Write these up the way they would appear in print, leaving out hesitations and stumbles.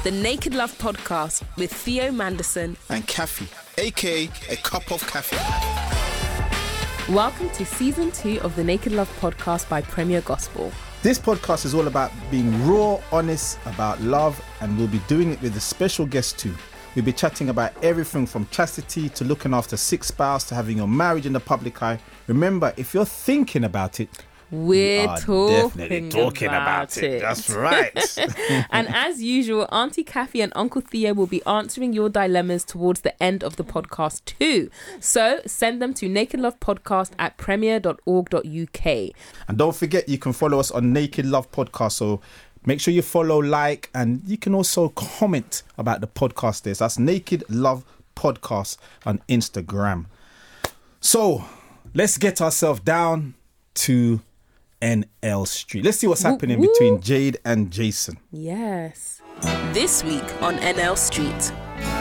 The Naked Love Podcast with Theo Manderson and Kathy, aka A Cup of Kathy. Welcome to Season 2 of the Naked Love Podcast by Premier Gospel. This podcast is all about being raw, honest about love, and we'll be doing it with a special guest too. We'll be chatting about everything from chastity to looking after sick spouse to having your marriage in the public eye. Remember, if you're thinking about it, We're definitely talking about it. That's right. And as usual, Auntie Kathy and Uncle Theo will be answering your dilemmas towards the end of the podcast too. So send them to nakedlovepodcast@premier.org.uk. And don't forget, you can follow us on Naked Love Podcast. So make sure you follow, like, and you can also comment about the podcast. That's Naked Love Podcast on Instagram. So let's get ourselves down to NL Street. Let's see what's happening between Jade and Jason. Yes. This week on NL Street.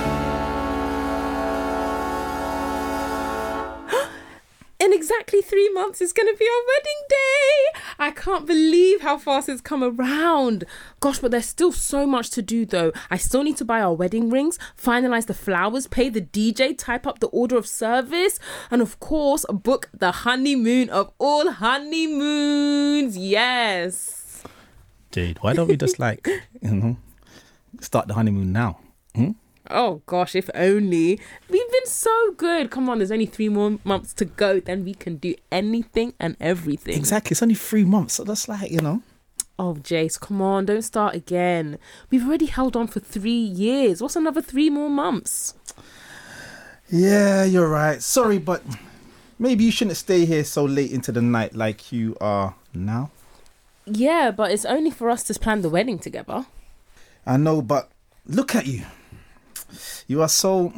In exactly 3 months, it's going to be our wedding day. I can't believe how fast it's come around. Gosh, but there's still so much to do though. I still need to buy our wedding rings, finalize the flowers, pay the DJ, type up the order of service, and of course, book the honeymoon of all honeymoons. Yes. Jade, why don't we just start the honeymoon now? Oh gosh, if only. We've been so good. Come on, there's only 3 more months to go. Then we can do anything and everything. Exactly. It's only 3 months. So that's Oh, Jace, come on. Don't start again. We've already held on for 3 years. What's another 3 more months? Yeah, you're right. Sorry, but maybe you shouldn't stay here so late into the night like you are now. Yeah, but it's only for us to plan the wedding together. I know, but look at you. You're so...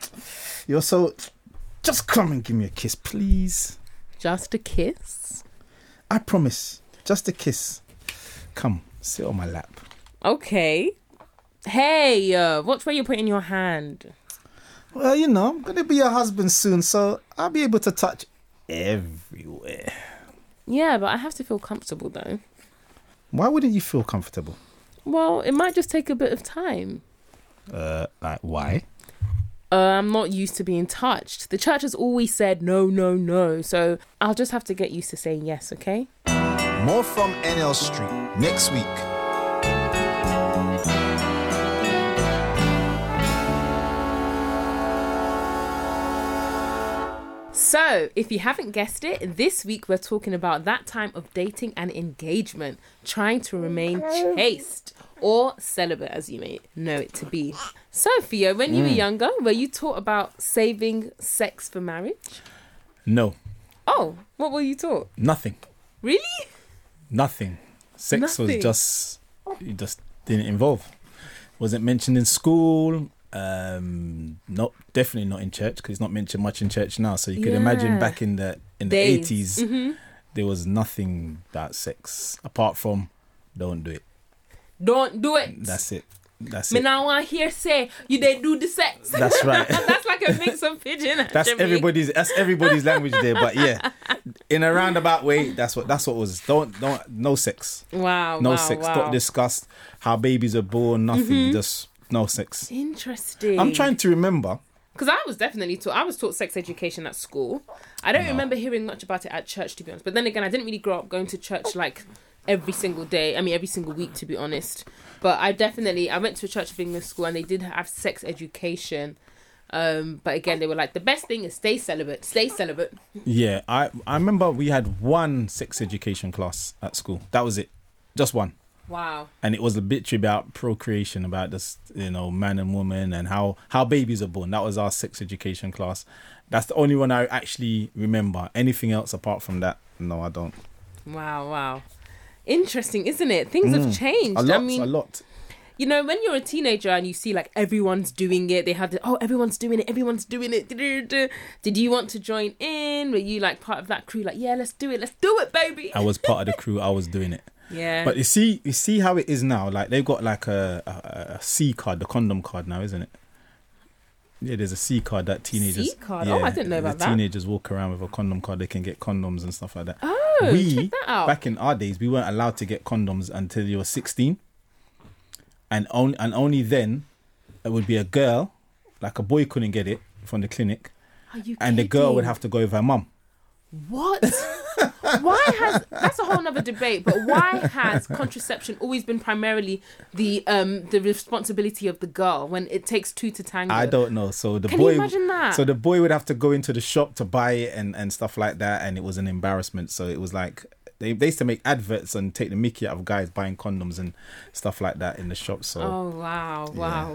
Just come and give me a kiss, please. Just a kiss? I promise. Just a kiss. Come, sit on my lap. Okay. Hey, watch where you're putting your hand. Well, I'm going to be your husband soon, so I'll be able to touch everywhere. Yeah, but I have to feel comfortable, though. Why wouldn't you feel comfortable? Well, it might just take a bit of time. Why? I'm not used to being touched. The church has always said no, no, no. So I'll just have to get used to saying yes, okay? More from NL Street next week. So, if you haven't guessed it, this week we're talking about that time of dating and engagement, trying to remain chaste or celibate, as you may know it to be. So, Theo, when you were younger, were you taught about saving sex for marriage? No. Oh, what were you taught? Nothing. Really? Nothing. Sex Nothing. was it just didn't involve. Wasn't mentioned in school. Not definitely not in church, because it's not mentioned much in church now. So you could imagine back in the 80s, there was nothing about sex apart from don't do it. Don't do it. That's it. Me now want to hear say you didn't do the sex. That's right. That's like a mix of pigeon. That's everybody's language there. But yeah, in a roundabout way, that's what was. Don't no sex. Wow. No sex. Wow. Don't discuss how babies are born. Nothing. Just no sex. Interesting. I'm trying to remember. Because I was definitely taught. I was taught sex education at school. I don't remember hearing much about it at church, to be honest. But then again, I didn't really grow up going to church like every single day. I mean, every single week, to be honest. But I went to a Church of England school and they did have sex education. But again, they were like, the best thing is stay celibate. Stay celibate. Yeah, I remember we had one sex education class at school. That was it. Just one. Wow. And it was a bit about procreation, about this, man and woman and how babies are born. That was our sex education class. That's the only one I actually remember. Anything else apart from that, no, I don't. Wow. Interesting, isn't it? Things have changed. A lot. When you're a teenager and you see like everyone's doing it, they have everyone's doing it. Did you want to join in? Were you like part of that crew? Like, yeah, let's do it, baby. I was part of the crew. I was doing it. Yeah. But you see how it is now. Like they've got like a C card, the condom card now, isn't it? Yeah, there's a C card that teenagers. C card? Yeah, I didn't know about that. Teenagers walk around with a condom card. They can get condoms and stuff like that. Oh, check that out. Back in our days, we weren't allowed to get condoms until you were 16. and only then it would be a girl, like a boy couldn't get it from the clinic, Are you and the girl kidding? would have to go with her mum. What? That's a whole nother debate, but why has contraception always been primarily the responsibility of the girl when it takes two to tango? I don't know. So the Can boy, you imagine that? So the boy would have to go into the shop to buy it and stuff like that, and it was an embarrassment. So it was like they used to make adverts and take the mickey out of guys buying condoms and stuff like that in the shop. So Oh wow.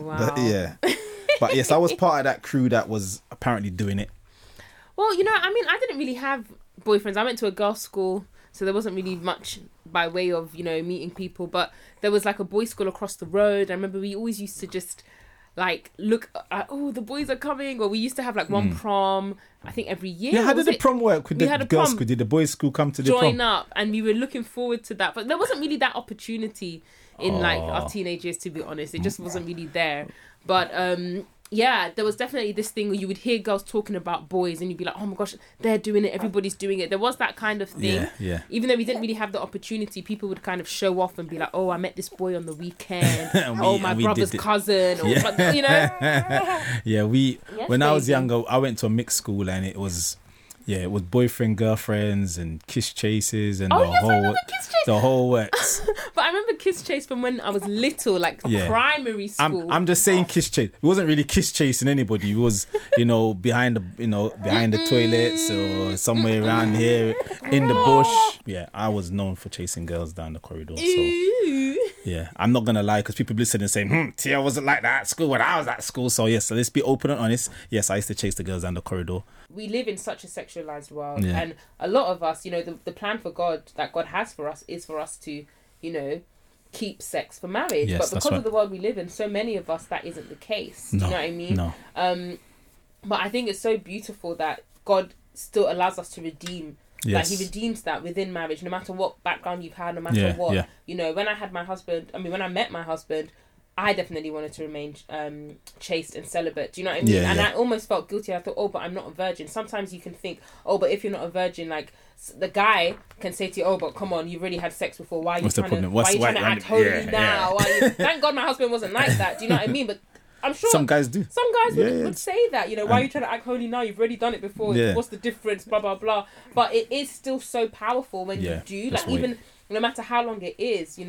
But yes, I was part of that crew that was apparently doing it. Well, you know, I mean, I didn't really have boyfriends. I went to a girls' school, so there wasn't really much by way of, you know, meeting people. But there was like a boys' school across the road. I remember we always used to just like look at, oh, the boys are coming. Or we used to have like one prom, I think every year. Yeah, how did Was the it? prom work with We the had a girls' prom. school? Did the boys' school come to the Join prom? up, and we were looking forward to that. But there wasn't really that opportunity in like Oh. our teenage years, to be honest. It just wasn't really there. But yeah, there was definitely this thing where you would hear girls talking about boys and you'd be like, oh my gosh, they're doing it, everybody's doing it. There was that kind of thing. Yeah. Even though we didn't really have the opportunity, people would kind of show off and be like, oh, I met this boy on the weekend. And oh, my we brother's did it. cousin. Or, you know? Yeah, Yes, when I was baby. younger, I went to a mixed school and it was boyfriend, girlfriends and kiss chases and Oh, yes, I remember kiss chase. the whole works. But I remember Kiss Chase from when I was little, like Yeah. primary school. I'm just saying kiss chase. It wasn't really kiss chasing anybody. It was, behind the toilets or somewhere around here in the bush. Yeah, I was known for chasing girls down the corridor. So Ooh. yeah, I'm not gonna lie because people listen and say, Tia wasn't like that at school when I was at school. So yes, so let's be open and honest. Yes, I used to chase the girls down the corridor. We live in such a sexualized world, Yeah. and a lot of us, the plan for God that God has for us is for us to, keep sex for marriage. Yes, But that's because right. of the world we live in, so many of us, that isn't the case. Do you know what I mean? No. But I think it's so beautiful that God still allows us to redeem. Yes. Like he redeems that within marriage, no matter what background you've had, no matter Yeah, what. yeah. When I met my husband, I definitely wanted to remain chaste and celibate. Do you know what I mean? Yeah, And yeah. I almost felt guilty. I thought, oh, but I'm not a virgin. Sometimes you can think, oh, but if you're not a virgin, like the guy can say to you, oh, but come on, you've already had sex before. Why are you What's the trying to? problem? Why are you trying to act holy yeah, now? Why are you, thank God my husband wasn't like that. Do you know what I mean? But I'm sure Some guys do. some guys Yeah. would say that, why are you trying to act holy now? You've already done it before. Yeah. What's the difference? Blah, blah, blah. But it is still so powerful when Yeah, you do. that's Like, what even no matter how long it is,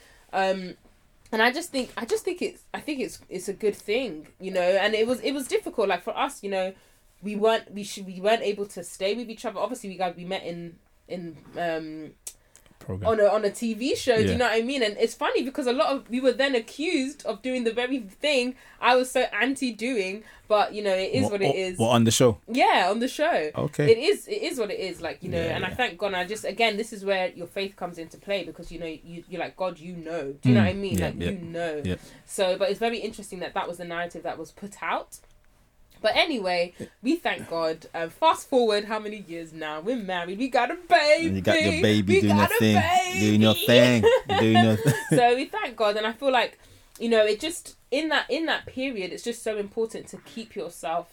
and I just think it's a good thing, and it was difficult. Like for us, we weren't able to stay with each other. Obviously, we met in Program. on a TV show. Do Yeah. you know what I mean? And it's funny because we were then accused of doing the very thing I was so anti doing. But it is what it is. What on the show? Yeah, on the show. Okay. It is what it is. Like and Yeah. I thank God. Again, this is where your faith comes into play because you're like, God, Do you know what I mean? Yeah, Like yeah. Yeah. So, but it's very interesting that was the narrative that was put out. But anyway, we thank God. Fast forward, how many years now? We're married. We got a baby. And you got your baby We doing your got a thing. baby. Doing your thing. Doing your thing. So we thank God, and I feel like it just in that period, it's just so important to keep yourself,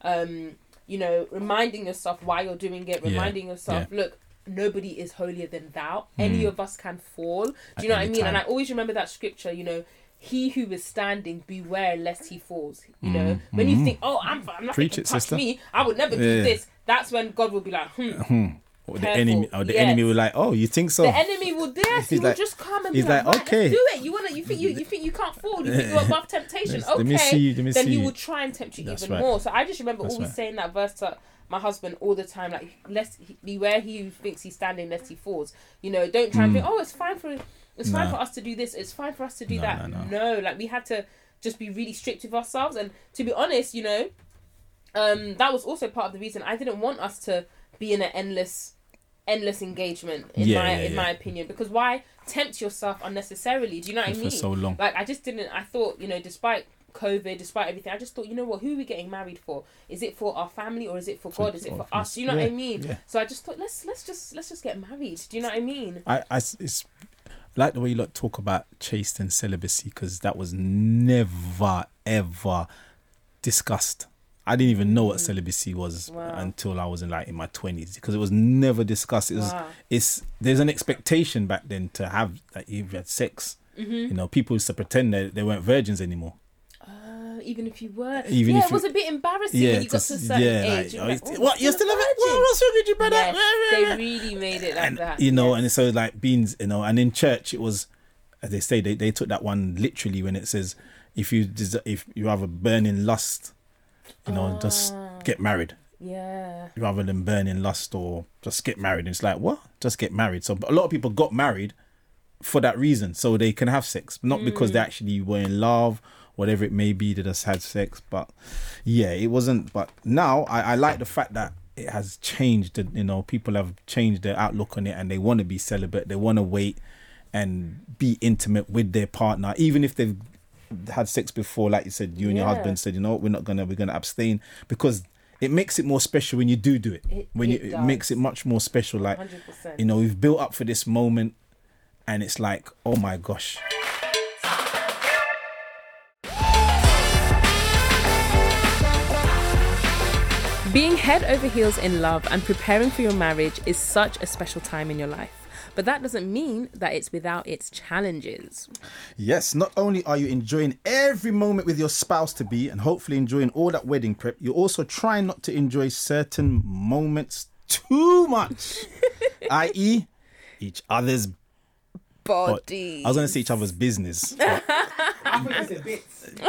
reminding yourself why you're doing it, reminding yourself, look, nobody is holier than thou. Any of us can fall. Do you know what I any mean? time. And I always remember that scripture, he who is standing, beware lest he falls. When you think, oh, I'm nothing Preach can it, touch sister. me, I would never do Yeah. this. That's when God will be like, Or the Careful. enemy, or the Yes. enemy will like, oh, you think so? The enemy will dare. He He's will like- just come and he's be like, like, right, okay. let's do it. You think you can't fall. You think you're above temptation. Let me Okay, see you, let me then see he you. will try and tempt you That's even right. more. So I just remember That's always right. saying that verse to my husband all the time, like, beware he who thinks he's standing lest he falls. Don't try and think, oh, it's fine for us to do this. It's fine for us to do No, that. no. No, like we had to just be really strict with ourselves. And to be honest, that was also part of the reason I didn't want us to be in an endless engagement in my opinion, because why tempt yourself unnecessarily? Do you know what I For mean? so long. Like I thought, despite COVID, despite everything, I just thought, what, who are we getting married for? Is it for our family or is it for God? Is it for us? Do you know what I mean? Yeah. So I just thought, let's just get married. Do you know what I mean? It's like the way you lot talk about chaste and celibacy, because that was never ever discussed. I didn't even know what celibacy was until I was in my 20s, because it was never discussed. It was Wow. there's an expectation back then to have that you've had sex You know, people used to pretend that they weren't virgins anymore. Even if you were, Even yeah, if it was a bit embarrassing when you got to a certain age. You're like, oh, what? You're still a virgin? What's wrong with you, brother? Yes, they really made it like And that. you know, and so like beans, you know, and in church it was, as they say, they took that one literally when it says, if you have a burning lust, you know, just get married. Yeah. Rather than burning lust or just get married. And it's like, what? Just get married. So a lot of people got married for that reason, so they can have sex, not because they actually were in love, whatever it may be, they just had sex. But yeah, it wasn't. But now I like the fact that it has changed. You know, people have changed their outlook on it, and they want to be celibate. They want to wait and be intimate with their partner, even if they've had sex before. Like you said, you and your husband said, you know what, we're gonna abstain, because it makes it more special when you do it. It makes it much more special. Like 100%. you know, we've built up for this moment, and it's like, oh my gosh. Being head over heels in love and preparing for your marriage is such a special time in your life. But that doesn't mean that it's without its challenges. Yes, not only are you enjoying every moment with your spouse-to-be and hopefully enjoying all that wedding prep, you're also trying not to enjoy certain moments too much, i.e. each other's Body. I was going to say each other's business. But I think it's a bit.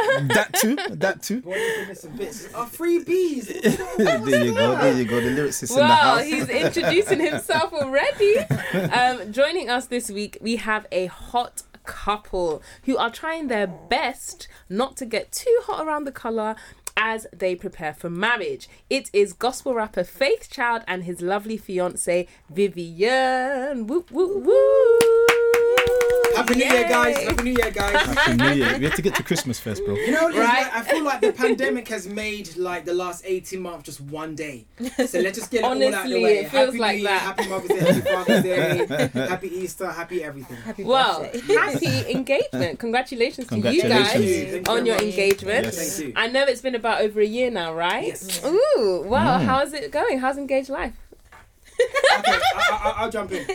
that too. Boy, you think some bits. Oh, free bees. There you go. The lyricist in the Well, house. he's introducing himself already. Joining us this week, we have a hot couple who are trying their best not to get too hot around the collar as they prepare for marriage. It is gospel rapper Faith Child and his lovely fiance Vivian. Woo, woo, woo. Happy New Year, guys. Happy New Year, guys. Happy New Year. We have to get to Christmas first, bro. You know, it's Right. like, I feel like the pandemic has made like the last 18 months just one day. So let's just get it all out of the Honestly, way. it feels Happy like New Year, that. Happy Mother's Day, Happy Father's Day, Happy Easter, Happy everything. Well, happy engagement. Congratulations to you Congratulations. guys Thank you on very your much. engagement. Yes. Thank you. I know it's been about over a year now, right? Yes. Ooh, wow. How's it going? How's engaged life? Okay, I'll jump in.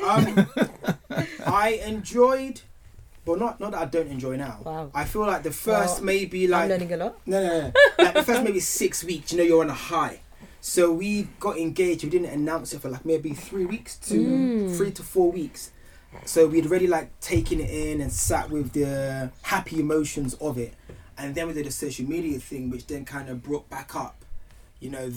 I enjoyed, but not that I don't enjoy now. Wow. I feel like the first Well, maybe I'm like learning a lot. no. Like the first maybe 6 weeks, you know, you're on a high. So we got engaged. We didn't announce it for like maybe 3 weeks to 3 to 4 weeks. So we'd already like taken it in and sat with the happy emotions of it, and then we did a social media thing, which then kind of brought back up, you know,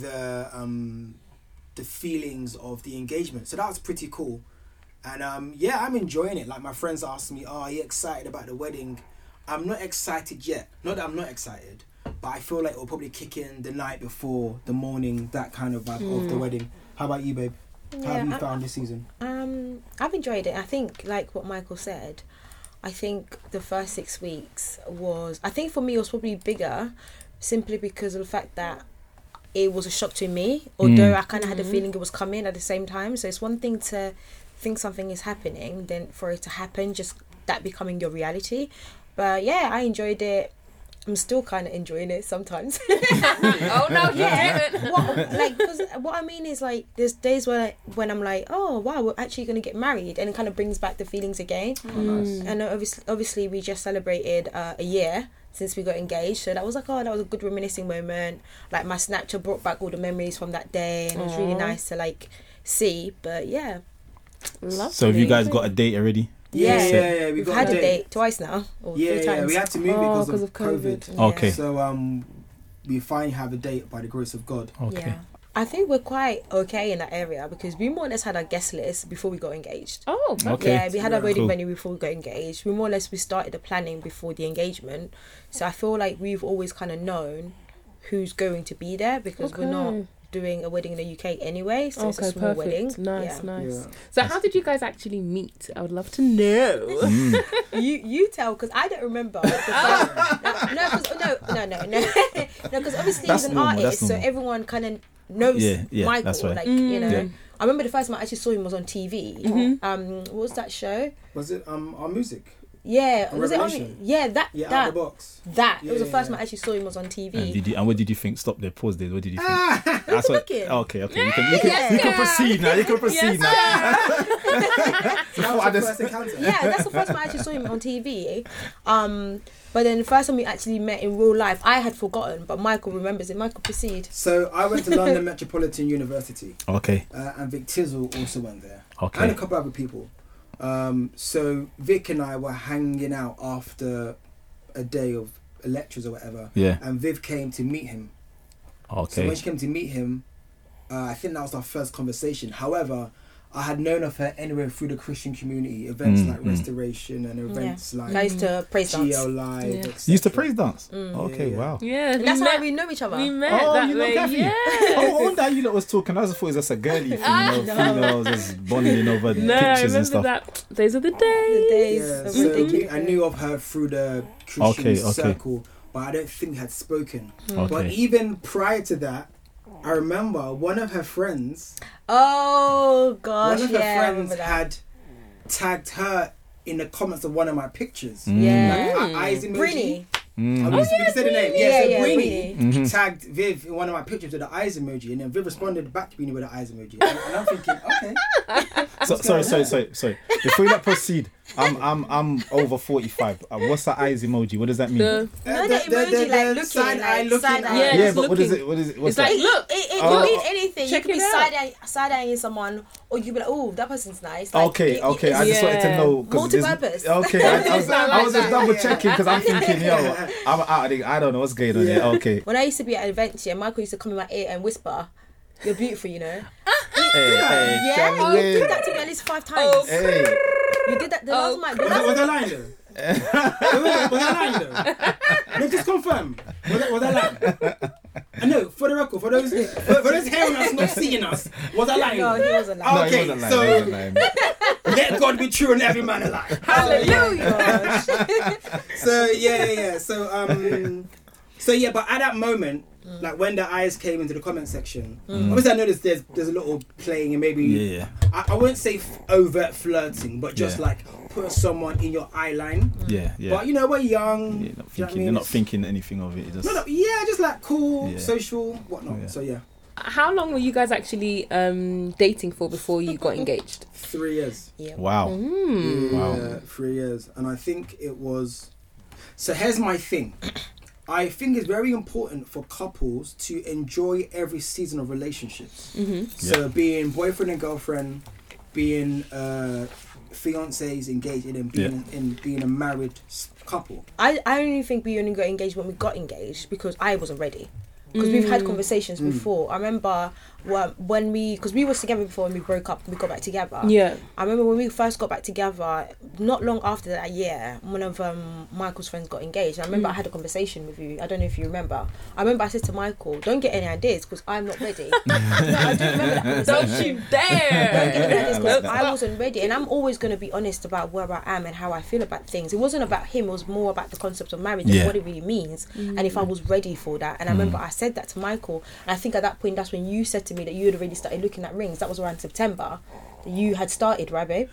the feelings of the engagement. So that was pretty cool. And yeah, I'm enjoying it. Like my friends asked me, "Oh, are you excited about the wedding?" I'm not excited yet. Not that I'm not excited, but I feel like it'll probably kick in the night before, the morning, that kind of vibe of the wedding. How about you, babe? How have you found this season? I've enjoyed it. I think, like what Michael said, I think the first 6 weeks was, I think for me it was probably bigger, simply because of the fact that it was a shock to me, although I kind of had the feeling it was coming at the same time. So it's one thing to think something is happening, then for it to happen, just that becoming your reality. But yeah, I enjoyed it. I'm still kind of enjoying it sometimes. Oh no, you didn't. Because what I mean is, like, there's days when I'm like, oh wow, we're actually going to get married, and it kind of brings back the feelings again. And obviously we just celebrated a year since we got engaged, so that was like, oh, that was a good reminiscing moment. Like my Snapchat brought back all the memories from that day, and it was really nice to like see. But yeah, Lovely. So have you guys got a date already? Yeah. We we've got had a date twice now, or 3 Yeah, times. we had to move it because of COVID. Yeah. Okay. So we finally have a date by the grace of God. Okay. Yeah. I think we're quite okay in that area because we more or less had our guest list before we got engaged. Oh, Okay. Yeah, we had our wedding Cool. venue before we got engaged. We more or less, we started the planning before the engagement. So I feel like we've always kind of known who's going to be there because we're not doing a wedding in the UK anyway. So it's a small wedding. Nice, Yeah. nice. Yeah. So how did you guys actually meet? I would love to know. You tell, because I don't remember. Because obviously That's he's an normal, artist, that's so normal. everyone kind of knows Yeah, Michael. that's right. Like, you know. Yeah. I remember the first time I actually saw him was on TV. What was that show? Was it our music? Yeah, was it on? Revelation? Yeah, Yeah, out that of the box. it was the Yeah, first yeah. time I actually saw him was on TV. And what did you think? Stop there. Pause there. What did you think? Ah, That's what. looking. Okay. You can proceed now. You can proceed now. that was I your just- first encounter. Yeah, that's the first time I actually saw him on TV. But then the first time we actually met in real life, I had forgotten, but Michael remembers it. Michael, proceed. So I went to London Metropolitan University, Okay. and Vic Tizzle also went there, Okay. and a couple other people. So Vic and I were hanging out after a day of lectures or whatever, Yeah. and Viv came to meet him. So Okay. when she came to meet him, I think that was our first conversation. However, I had known of her anyway through the Christian community, events like Restoration and events I like used to praise dance. GL Live. Yeah. etc. You used to praise dance. Okay. Yeah. Wow. Yeah, And that's how we know each other. we met Oh, that you know way. Kathy? Yeah. Oh, I wonder how you lot was talking. I just thought it was just a girly thing, females just bonding over No, I pictures and remember stuff. that. Those are the The days. days Yeah, of so ridiculous. I knew of her through the Christian Okay. circle, but I don't think we had spoken. But Okay. even prior to that, I remember one of her friends, Oh gosh, one of her yeah, I friends remember that. had tagged her in the comments of one of my pictures. Yeah. Like, her eyes emoji. Brini. We can say the name. Yeah, so yeah, Brini Brini. tagged Viv in one of my pictures with the eyes emoji, and then Viv responded back to Brini with the eyes emoji. And I'm thinking, okay. Sorry. Before you proceed, I'm over 45. What's the eyes emoji? What does that mean? The, No, the emoji, like, looking, side eye like, looking. side eye. Yeah, yeah, it's but what is looking. it? What is it? What's it's like, that? look. It Oh. could mean anything. Check You could be it out. side-eyeing someone, or you could be like, oh, that person's nice. Like, Okay. I just Yeah. wanted to know. 'cause there's- Multi-purpose. Okay, I was just that. double Yeah. checking because I'm thinking, yo, I'm out of the, I don't know what's going on here. Okay. When I used to be at events, yeah, Michael used to come in my ear and whisper, "You're beautiful," you know. Hey, Yeah, Charlie, you did that to me at least 5 times. Oh, Hey. You did that the last time. Was that lying though? Was that lying though? No, just confirm. Was that lying? I know, for the record, for those hearing us, not seeing us, was that lying? No, he wasn't lying. No, Okay, he wasn't lying, so- he wasn't lying. Let God be true and every man a lie. Hallelujah. So yeah. So yeah, but at that moment, like when the eyes came into the comment section, obviously I noticed there's a little playing and maybe Yeah. I won't say overt flirting, but just Yeah. like put someone in your eye line. Yeah. Yeah. But you know, we're young. You're not do you know what I thinking. mean? You're not It's- thinking anything of it. You just. No, yeah, just like cool, Yeah. social, whatnot. Yeah. So yeah, How long were you guys actually dating for before you got engaged? 3 years. Yeah. Wow. Mm. Wow. Yeah, 3 years, and I think it was. So here's my thing. I think it's very important for couples to enjoy every season of relationships. So being boyfriend and girlfriend, being fiancés, engaged, and then being a married couple. I only think we only got engaged when we got engaged because I wasn't ready. Because we've had conversations before. I remember when because we was together before and we broke up, we got back together. Yeah. I remember when we first got back together, not long after that year, one of Michael's friends got engaged. I remember I had a conversation with you. I don't know if you remember. I remember I said to Michael, "Don't get any ideas because I'm not ready." No, I do remember that conversation. Don't you dare! Don't get any ideas because like I wasn't ready, and I'm always going to be honest about where I am and how I feel about things. It wasn't about him; it was more about the concept of marriage Yeah. and what it really means, and if I was ready for that. And I remember I said that to Michael, and I think at that point that's when you said to me that you had already started looking at rings. That was around September. You had started, right, babe?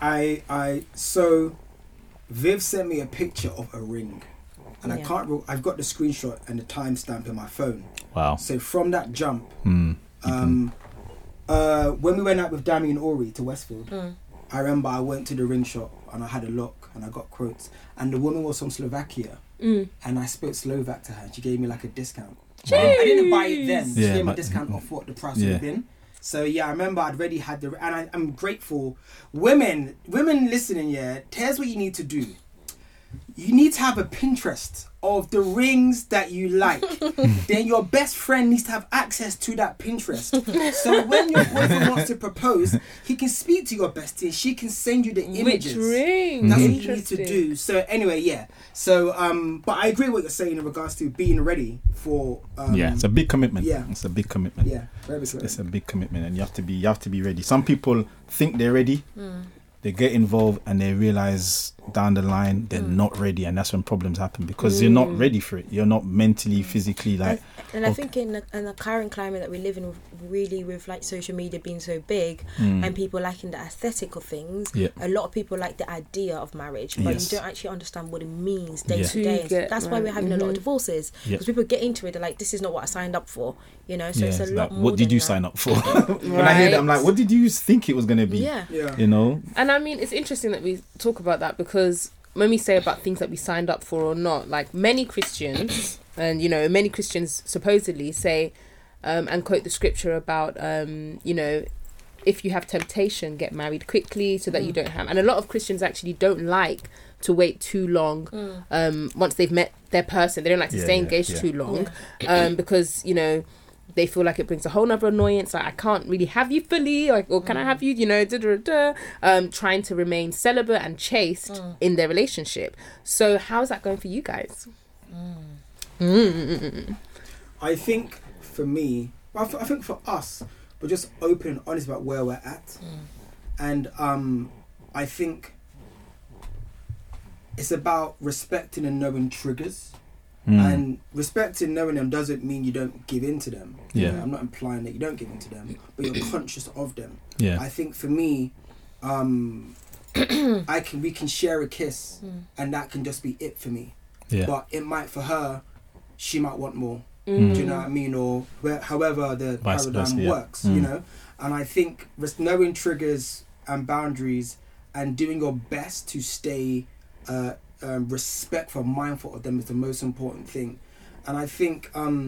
So Viv sent me a picture of a ring, and Yeah. I've got the screenshot and the timestamp in my phone. Wow. So from that jump, Hmm. when we went out with Dami and Ori to Westfield, I remember I went to the ring shop and I had a look and I got quotes, and the woman was from Slovakia, and I spoke Slovak to her and she gave me like a discount. I didn't buy it then. She Yeah, gave me a but- discount off what the price Yeah. would have been. So yeah, I remember I'd already had and I'm grateful. Women listening, yeah, here's what you need to do. You need to have a Pinterest of the rings that you like. Then your best friend needs to have access to that Pinterest. So when your boyfriend wants to propose, he can speak to your bestie and she can send you the images. Which ring? That's what you need to Interesting. do. So anyway, yeah. So but I agree what you're saying in regards to being ready for Yeah, it's a big commitment. yeah. It's a big commitment. yeah, very good. It's a big commitment, and you have to be ready. Some people think they're ready, they get involved, and they realize down the line they're not ready, and that's when problems happen because you're not ready for it. You're not mentally, physically like. And I think in the current climate that we live in, really with like social media being so big and people liking the aesthetic of things, a lot of people like the idea of marriage, but you don't actually understand what it means day to day. get That's why we're having a lot of divorces, because people get into it, they're like, this is not what I signed up for, you know. So it's a lot more. What did than you that. sign up for? When I hear that, I'm like, what did you think it was going to be? Yeah. You know? And I mean, it's interesting that we talk about that, because when we say about things that we signed up for or not, like many Christians, and you know, many Christians supposedly say and quote the scripture about you know, if you have temptation, get married quickly so that you don't have. And a lot of Christians actually don't like to wait too long once they've met their person. They don't like to stay engaged too long because, you know, they feel like it brings a whole nother annoyance. Like, I can't really have you fully, or can I have you, you know, trying to remain celibate and chaste in their relationship. So how's that going for you guys? I think for me, I think for us, we're just open and honest about where we're at. And I think it's about respecting and knowing triggers. And respecting, knowing them doesn't mean you don't give in to them. Yeah. You know, I'm not implying that you don't give in to them, but you're conscious of them. Yeah. I think for me, we can share a kiss, and that can just be it for me. Yeah. But it might, for her, she might want more. Do you know what I mean? Or however the Vice paradigm versa, yeah. works, you know? And I think knowing triggers and boundaries and doing your best to stay respectful, mindful of them is the most important thing. And I think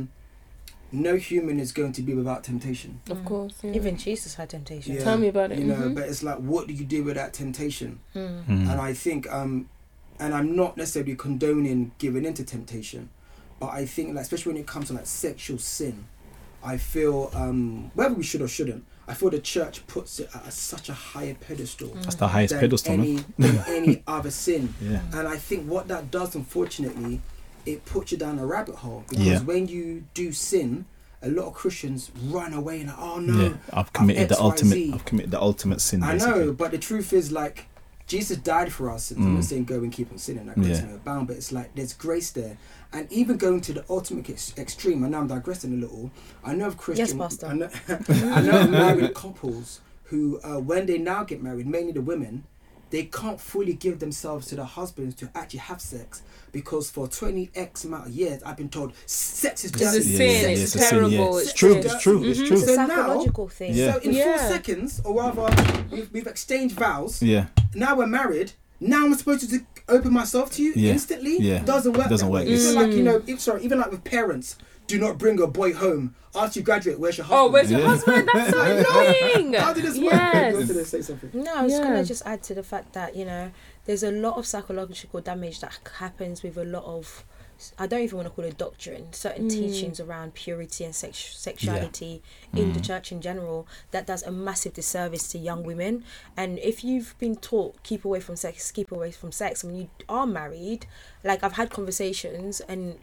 no human is going to be without temptation. Of course. Yeah. Even Jesus had temptation. Yeah, Tell me about it. You know, but it's like, what do you do with that temptation? And I think, and I'm not necessarily condoning giving into temptation, but I think, like, especially when it comes to like sexual sin, I feel whether we should or shouldn't, I feel the church puts it at such a higher pedestal. That's the highest than pedestal, than any other sin. Yeah. And I think what that does, unfortunately, it puts you down a rabbit hole, because when you do sin, a lot of Christians run away and oh no, Yeah. I've committed the XYZ. ultimate sin. I Basically. know, but the truth is, like, Jesus died for our sins. I'm not saying go and keep on sinning, like grace Yeah. no bound, but it's like there's grace there. And even going to the ultimate extreme, and now I'm digressing a little, I know of Christian, Yes, Pastor. I know of married couples who, when they now get married, mainly the women, they can't fully give themselves to the husbands to actually have sex, because for 20x amount of years, I've been told sex is It's a dirty. sin. it's It's a sin, terrible. It's true. It's It's true. It's true. It's a So now- psychological thing. Yeah. So in Yeah. 4 seconds, or rather, we've exchanged vows. Yeah. Now we're married. Now I'm supposed to open myself to you Yeah. instantly. Yeah. Doesn't work. Doesn't that work. way. It's like, you know, even like with parents, do not bring a boy home after you graduate. Where's your husband? Oh, where's your Yeah. husband? That's so annoying. How did this work? Yes. You wanted to say something. No, I was Yeah. gonna just add to the fact that, you know, there's a lot of psychological damage that happens with a lot of, I don't even want to call it doctrine, certain teachings around purity and sexuality in the church in general, that does a massive disservice to young women. And if you've been taught keep away from sex, when you are married, like, I've had conversations, and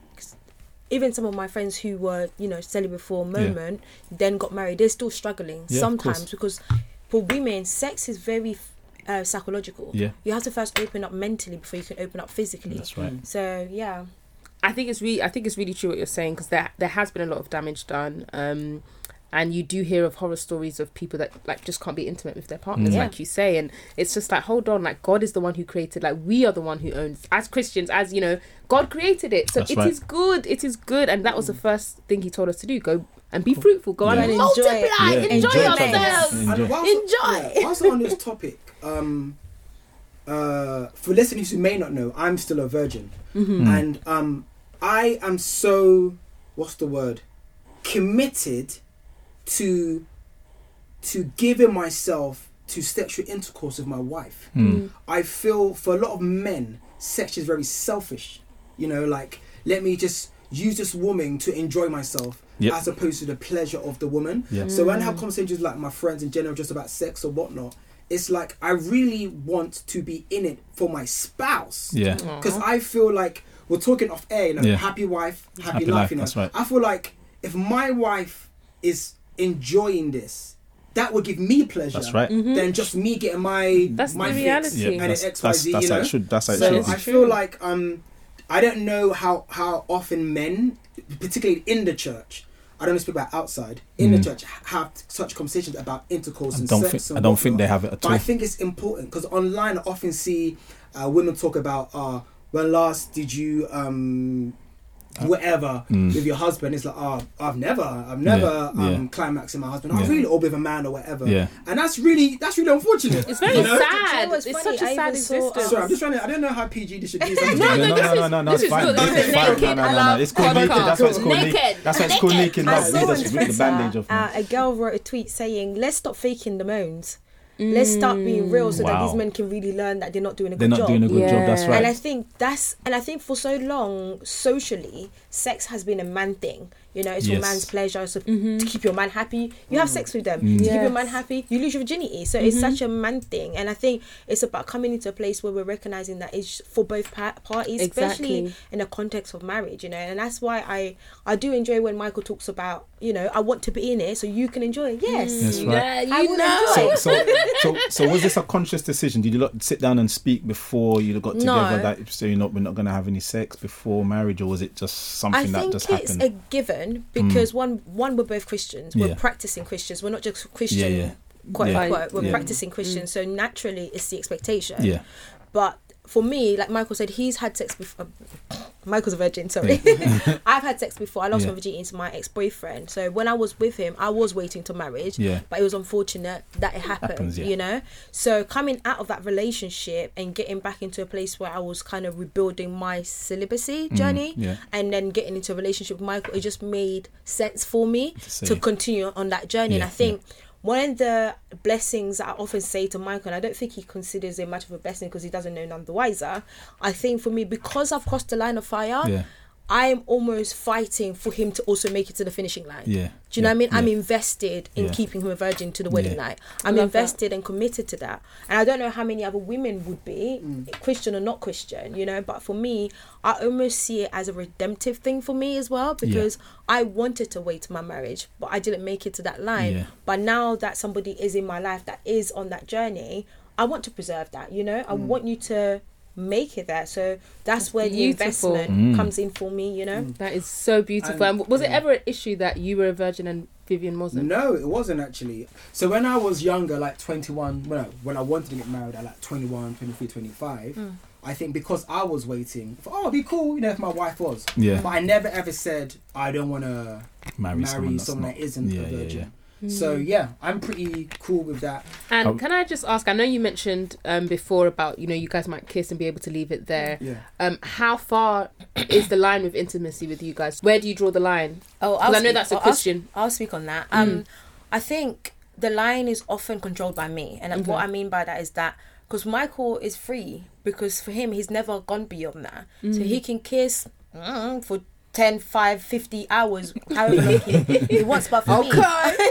even some of my friends who were, you know, celibate for a moment, then got married, they're still struggling Yeah, of sometimes, course. because for women, sex is very psychological. Yeah. You have to first open up mentally before you can open up physically. That's right. So yeah. I think it's really true what you're saying, because there has been a lot of damage done, and you do hear of horror stories of people that, like, just can't be intimate with their partners, Yeah. like you say, and it's just like, hold on, like, God is the one who created, like, we are the one who owns, as Christians, as, you know, God created it, so That's it right. is good, and that was the first thing he told us to do: go and be fruitful, go Yeah. and And multiply, enjoy it. enjoy Enjoy yourselves. things. And whilst on this topic, for listeners who may not know, I'm still a virgin, and I am so, what's the word, committed to giving myself to sexual intercourse with my wife. I feel for a lot of men, sex is very selfish. You know, like, let me just use this woman to enjoy myself, Yep. as opposed to the pleasure of the woman. Yeah. So when I have conversations with, like, my friends in general, just about sex or whatnot, it's like I really want to be in it for my spouse. Yeah. Because I feel like we're talking off air, you know, Yeah. happy wife, happy Happy life, life, you know. that's right. I feel like if my wife is enjoying this, that would give me pleasure. That's right. Than just me getting my That's my the fix reality. Yeah. and That's it's XYZ, how it should. That's how it so should be. I feel like I don't know how often men particularly in the church, I don't speak about outside, in the church, have such conversations about intercourse and sex. I don't think they have it at but all. I think it's important because online I often see women talk about, when last did you whatever with your husband. It's like, I've never climaxed in my husband. I really, or with a man or whatever. Yeah. And that's really unfortunate. It's very Do you sad. know what's It's funny? such a I sad even saw, existence. Sorry, I'm just trying to. I don't know how PG this should be. So I'm just No, trying to- No, this it's is fine. good. This This is is fine. naked No. It's called naked. podcast. That's why it's called naked. Naked. That's why it's called naked I love. We saw on just rip the bandage Twitter, off. a girl wrote a tweet saying, let's stop faking the moans. Let's start being real so that Wow. these men can really learn that they're not doing a They're good not job. doing a good job. That's Yeah. right. And I think for so long, socially, sex has been a man thing. You know, it's for Yes. man's pleasure. So to keep your man happy, you have sex with them. To keep your man happy, you lose your virginity. So it's such a man thing. And I think it's about coming into a place where we're recognizing that it's for both parties, especially Exactly. in the context of marriage. You know, and that's why I do enjoy when Michael talks about, you know, I want to be in it so you can enjoy it. Yes. That's right. Yeah, I you will know. enjoy. So was this a conscious decision? Did you lot sit down and speak before you got together No. that so we're not going to have any sex before marriage, or was it just something I that think just it's happened? a given because one we're both Christians. We're Yeah. practicing Christians. We're not just Christian, Yeah. quote Yeah. unquote. We're Yeah. practicing Christians. So naturally, it's the expectation. Yeah. But for me, like Michael said, he's had sex before. Michael's a virgin, sorry. I've had sex before. I lost my virginity to my ex-boyfriend. So when I was with him, I was waiting to marriage. Yeah. But it was unfortunate that it happened, yeah. you know? So coming out of that relationship and getting back into a place where I was kind of rebuilding my celibacy journey yeah. and then getting into a relationship with Michael, it just made sense for me say. to continue on that journey. And Yeah, I think one of the blessings that I often say to Michael, and I don't think he considers it much of a blessing because he doesn't know none the wiser, I think for me, because I've crossed the line of fire, Yeah. I'm almost fighting for him to also make it to the finishing line. Yeah. Do you know what I mean? Yeah. I'm invested in Yeah. keeping him a virgin to the wedding Yeah. night. I'm Love that. invested and committed to that. And I don't know how many other women would be, Christian or not Christian, you know, but for me, I almost see it as a redemptive thing for me as well, because I wanted to wait to my marriage, but I didn't make it to that line. Yeah. But now that somebody is in my life that is on that journey, I want to preserve that, you know? I want you to make it there. So that's where the beautiful. investment comes in for me, you know? That is so beautiful. And was it ever an issue that you were a virgin and Vivian wasn't? No, it wasn't actually. So when I was younger, like 21, when I wanted to get married at like 21, 23, 25, I think because I was waiting for, it'd be cool, you know, if my wife was. Yeah. But I never ever said, I don't want to Marry someone that's someone not- that isn't Yeah, a yeah, virgin. yeah. So yeah, I'm pretty cool with that. And can I just ask, I know you mentioned before about, you know, you guys might kiss and be able to leave it there. Yeah. How far is the line with intimacy with you guys? Where do you draw the line? Oh, Because I know that's a Christian. I'll speak on that. I think the line is often controlled by me, and what I mean by that is that because Michael is free, because for him he's never gone beyond that, so he can kiss for 10, 5, 50 hours, however long he wants. But for me, you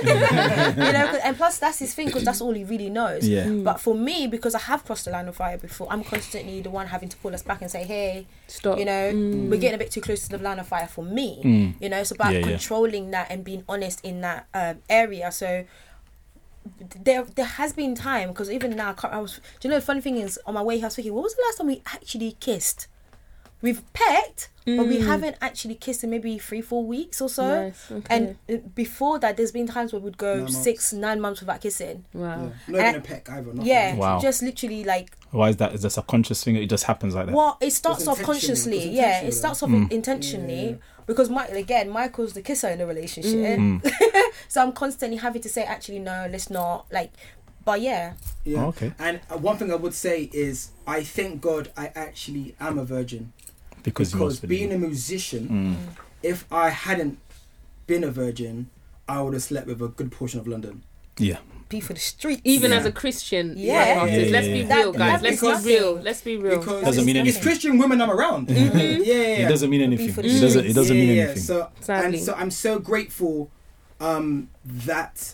know, and plus that's his thing because that's all he really knows. Yeah. But for me, because I have crossed the line of fire before, I'm constantly the one having to pull us back and say, hey, Stop. you know, we're getting a bit too close to the line of fire for me. You know, it's about Yeah, yeah. controlling that and being honest in that area. So there has been time, because even now do you know, the funny thing is, on my way here I was thinking, what was the last time we actually kissed? We've pecked, but we haven't actually kissed in maybe 3-4 weeks or so. Nice, okay. And before that, there's been times where we'd go 9 6-9 months without kissing. Wow. Yeah. Not even a peck either. Nothing. Yeah, Wow. just literally like, Why is that? Is this a conscious thing? It just happens like that? well, it starts It off was consciously. intentional. It was Yeah, it intentional, starts off intentionally. Yeah. Because Michael's the kisser in the relationship. So I'm constantly having to say, actually, no, let's not. Like, but yeah. Yeah. Oh, okay. And one thing I would say is, I thank God I actually am a virgin. Because Being a musician, if I hadn't been a virgin, I would have slept with a good portion of London. Yeah. Be for the streets. Even Yeah. as a Christian Yeah. artist, Yeah, let's yeah, be yeah. real, That- guys. that Let's means be real. nothing. Let's be real. Because Doesn't mean it's anything. Christian women I'm around. Yeah, It doesn't mean anything. for It the doesn't. It streets. doesn't mean yeah. anything. So Sadly. and so I'm so grateful that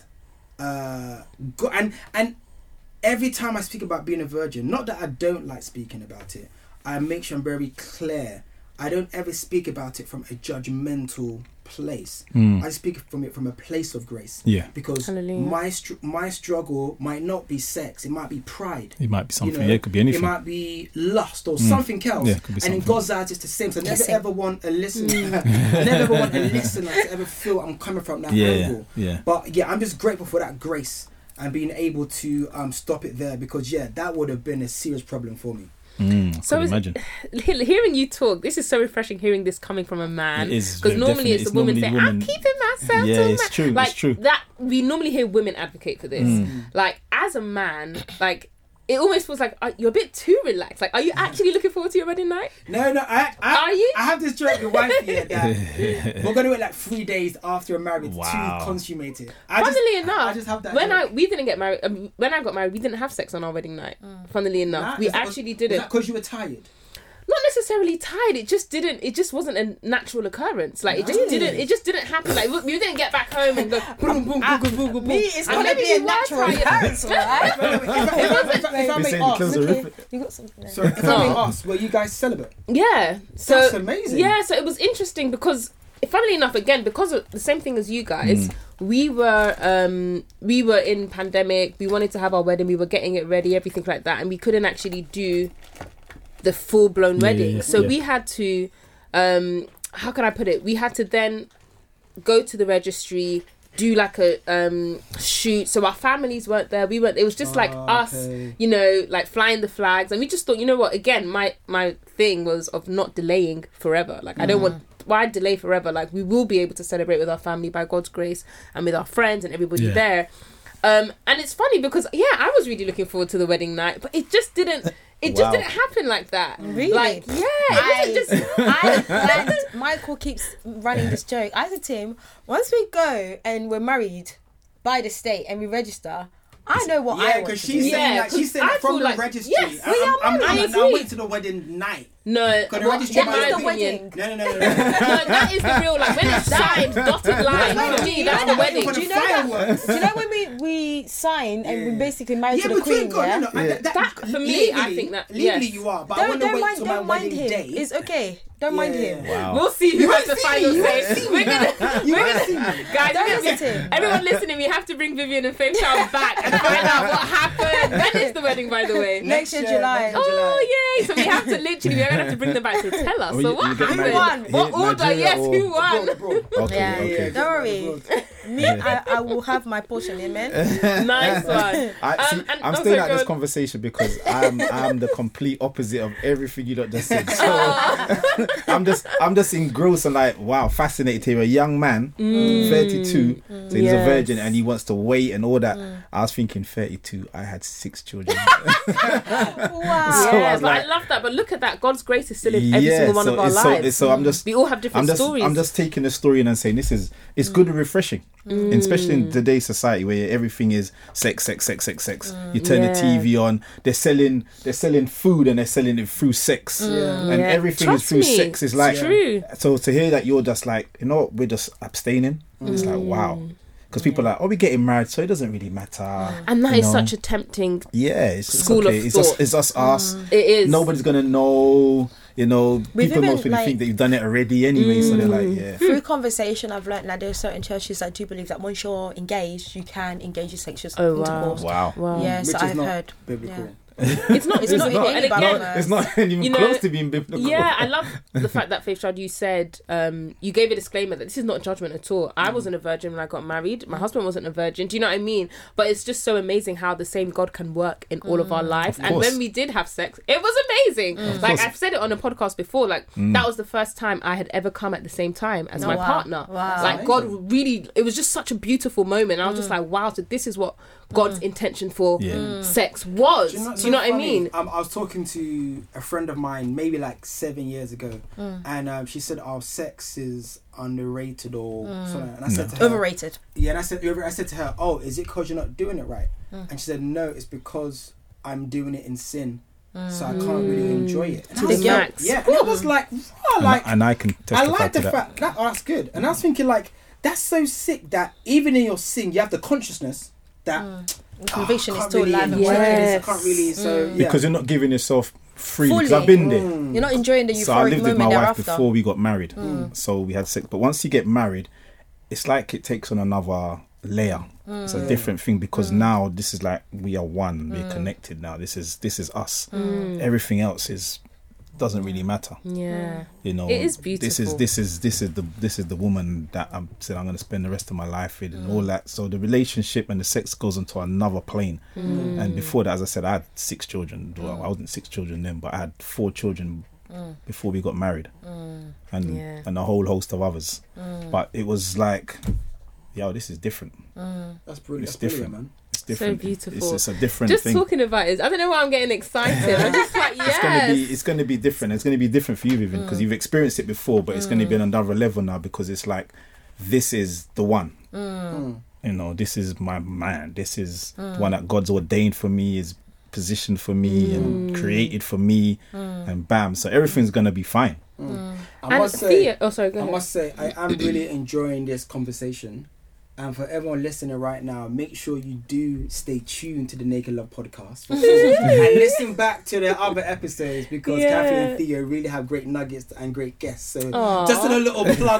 and every time I speak about being a virgin, not that I don't like speaking about it, I make sure I'm very clear. I don't ever speak about it from a judgmental place. I speak from it from a place of grace. Yeah. Because Hallelujah. my struggle might not be sex. It might be pride. It might be something. You know, It could be anything. It might be lust or something else. Yeah, it could be and in something. God's eyes, it's the same. So I never ever want a listener. I never ever want a listener to ever feel I'm coming from that angle. Yeah. But yeah, I'm just grateful for that grace and being able to stop it there, because that would have been a serious problem for me. So imagine. Hearing you talk, this is so refreshing. Hearing this coming from a man, It is, because normally definitely. it's It's the woman normally saying, women- "I'm keeping myself." Yeah, to it's man." true, it's Like true. that, we normally hear women advocate for this. Like as a man, like it almost feels like you're a bit too relaxed. Like, are you actually looking forward to your wedding night? No, Are you? I have this joke with wife here that we're gonna wait like 3 days after we're married to consummate it. Funnily enough, I just have that when joke. we didn't get married, when I got married, we didn't have sex on our wedding night. Funnily enough, we actually didn't. Because you were tired. Not necessarily tired. It just wasn't a natural occurrence. Like it just didn't happen. Like we didn't get back home and go boom, boom, boom, boom, boom, boom. Me, it's And gonna maybe be a you were natural tired. occurrence, right? If I You're may saying the clothes are ask, ripping. You got something there. so if I may ask, were you guys celibate? Yeah. So That's amazing. Yeah. So it was interesting because, funnily enough, again, because of the same thing as you guys, we were in pandemic. We wanted to have our wedding. We were getting it ready, everything like that, and we couldn't actually do the full blown wedding. So we had to, how can I put it? We had to then go to the registry, do like a shoot. So our families weren't there. We weren't. It was just like us, you know, like flying the flags. And we just thought, you know what? Again, my thing was of not delaying forever. Like I don't want. Why delay forever? Like we will be able to celebrate with our family by God's grace and with our friends and everybody there. And it's funny because I was really looking forward to the wedding night, but it just didn't. It just didn't happen like that. Really? Like, it wasn't just. Michael keeps running this joke. I said to him, once we go and we're married by the state and we register, I know what I Yeah, want because to she's do. saying like she's saying I from feel the like- registry. yes, I'm waiting to the wedding night. No, Got the registry in by my the opinion. wedding. No. No, that is the real, like, when it's signed, dotted line, for me, that's the wedding. For the Do you know that? fireworks. Do you know when we sign and we basically married to the but Queen, God, yeah? That, for me, I think that, legally yes. you are, but I want to wait till my don't mind wedding him. day. It's okay. Don't mind him. Wow. We'll see who has the won't see final me, you say. won't see We're me. gonna, You we're won't gonna, see me. guys, Don't we're listen to gonna, him. everyone listening, we have to bring Vivian and Faith Child back and find out what happened. When is the wedding, by the way? Next year, July. Oh, yay! So we have to literally, we're gonna have to bring them back to tell us. Oh, So you what get married happened? in What order? Nigeria Yes, or- who won? Okay, Yeah, okay. Don't worry. Me, I will have my portion, amen. Nice one. I'm staying at this conversation because I'm the complete opposite of everything you lot just said. So I'm just engrossed and like, wow, fascinated to hear a young man, 32, so he's a virgin and he wants to wait and all that. I was thinking 32, I had 6 children. Wow. So I Yeah, was but like- I love that. But look at that. God's grace is still in every single one of our lives. So I'm just We all have different stories. I'm just taking the story and saying it's good and refreshing, especially in today's society where everything is sex. You turn the TV on, they're selling food and they're selling it through sex, and everything Trust is through me, sex. It's like true. So to hear that you're just like, you know what, we're just abstaining. It's like wow. Because people are like, oh, we're getting married, so it doesn't really matter. And that you is know? such a tempting. Yeah, it's school of okay. It's thought. just us. It is. Nobody's gonna know. You know, We've people even, mostly like- think that you've done it already anyway. So they're like, yeah. Through conversation, I've learned that there are certain churches that do believe that once you're engaged, you can engage in sexual intercourse. Wow. Wow. Yeah, so Which is I've not heard. biblical. Yeah. It's not. It's not. not. And It's again, not. It's not even You know, close to being biblical. yeah, I love the fact that Faith Child, you said you gave a disclaimer that this is not judgment at all. I wasn't a virgin when I got married. My husband wasn't a virgin. Do you know what I mean? But it's just so amazing how the same God can work in all of our lives. And course. when we did have sex, it was amazing. Like I've said it on a podcast before. Like that was the first time I had ever come at the same time as my wow. partner. Wow. Like God really, it was just such a beautiful moment. I was just like, wow. So this is what God's intention for sex was. Do you know what I mean? I was talking to a friend of mine maybe like 7 years ago, and she said, "Oh, sex is underrated or something." And I said to her, Overrated. Yeah, and I said to her, "Oh, is it because you're not doing it right?" And she said, "No, it's because I'm doing it in sin, so I can't really enjoy it." And I To was the like, max. yeah, and I was like, wow, like, and I can I testify like to the that. fact that that's good. And I was thinking like, that's so sick that even in your sin, you have the consciousness that Conviction is can't still really alive and enjoy well. this, I Yes. can't really. So yeah. Because you're not giving yourself freely because Fully. I've been there. You're not enjoying the euphoric So I lived with moment my wife thereafter. before we got married. So we had sex. But once you get married, it's like it takes on another layer. It's a different thing because now this is like we are one. We're connected now. This is us. Everything else doesn't really matter. Yeah. You know, It is beautiful. This is the woman that I'm going to spend the rest of my life with, and all that. So the relationship and the sex goes onto another plane. And before that, as I said, I had 6 children. Well, I wasn't 6 children then, but I had 4 children before we got married, and a whole host of others. But it was like, yo, this is different. That's brilliant. It's That's brilliant, different. man. It's different. beautiful. It's a different Just thing. talking about it, I don't know why I'm getting excited. I'm just like, yes. It's gonna be different. It's gonna be different for you, Vivian, because you've experienced it before, but it's gonna be on another level now because it's like, this is the one. You know, this is my man. This is the one that God's ordained for me, is positioned for me and created for me, and bam. So everything's gonna be fine. I must say, Thea, sorry, go I ahead. must say, I am really enjoying this conversation. And for everyone listening right now, make sure you do stay tuned to the Naked Love podcast and listen back to the other episodes because Kathy and Theo really have great nuggets and great guests. So just a little plug.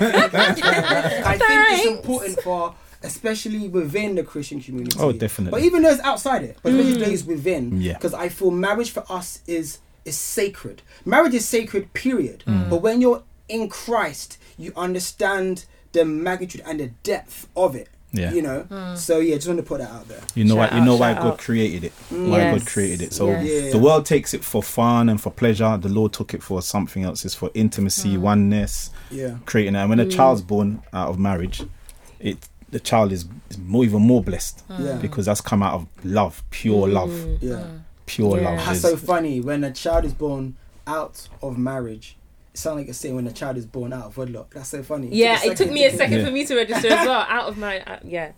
I think it's important for, especially within the Christian community. Oh, definitely. But even those outside it, but especially those within. Yeah. Because I feel marriage for us is sacred. Marriage is sacred, period. But when you're in Christ, you understand the magnitude and the depth of it. Yeah. You know? So yeah, just want to put that out there. You know Shout why? You know out, why shout God out. created it. Why Yes. God created it. So Yes. the world takes it for fun and for pleasure. The Lord took it for something else. It's for intimacy, oneness, Yeah. creating that. And when a child's born out of marriage, the child is even more blessed Yeah. because that's come out of love, pure love, Yeah. pure Yeah. love. That's There's- so funny. When a child is born out of marriage, it sounds like you're saying when a child is born out of wedlock. That's so funny. Yeah, it took me a second Yeah. for me to register as well. Out of my,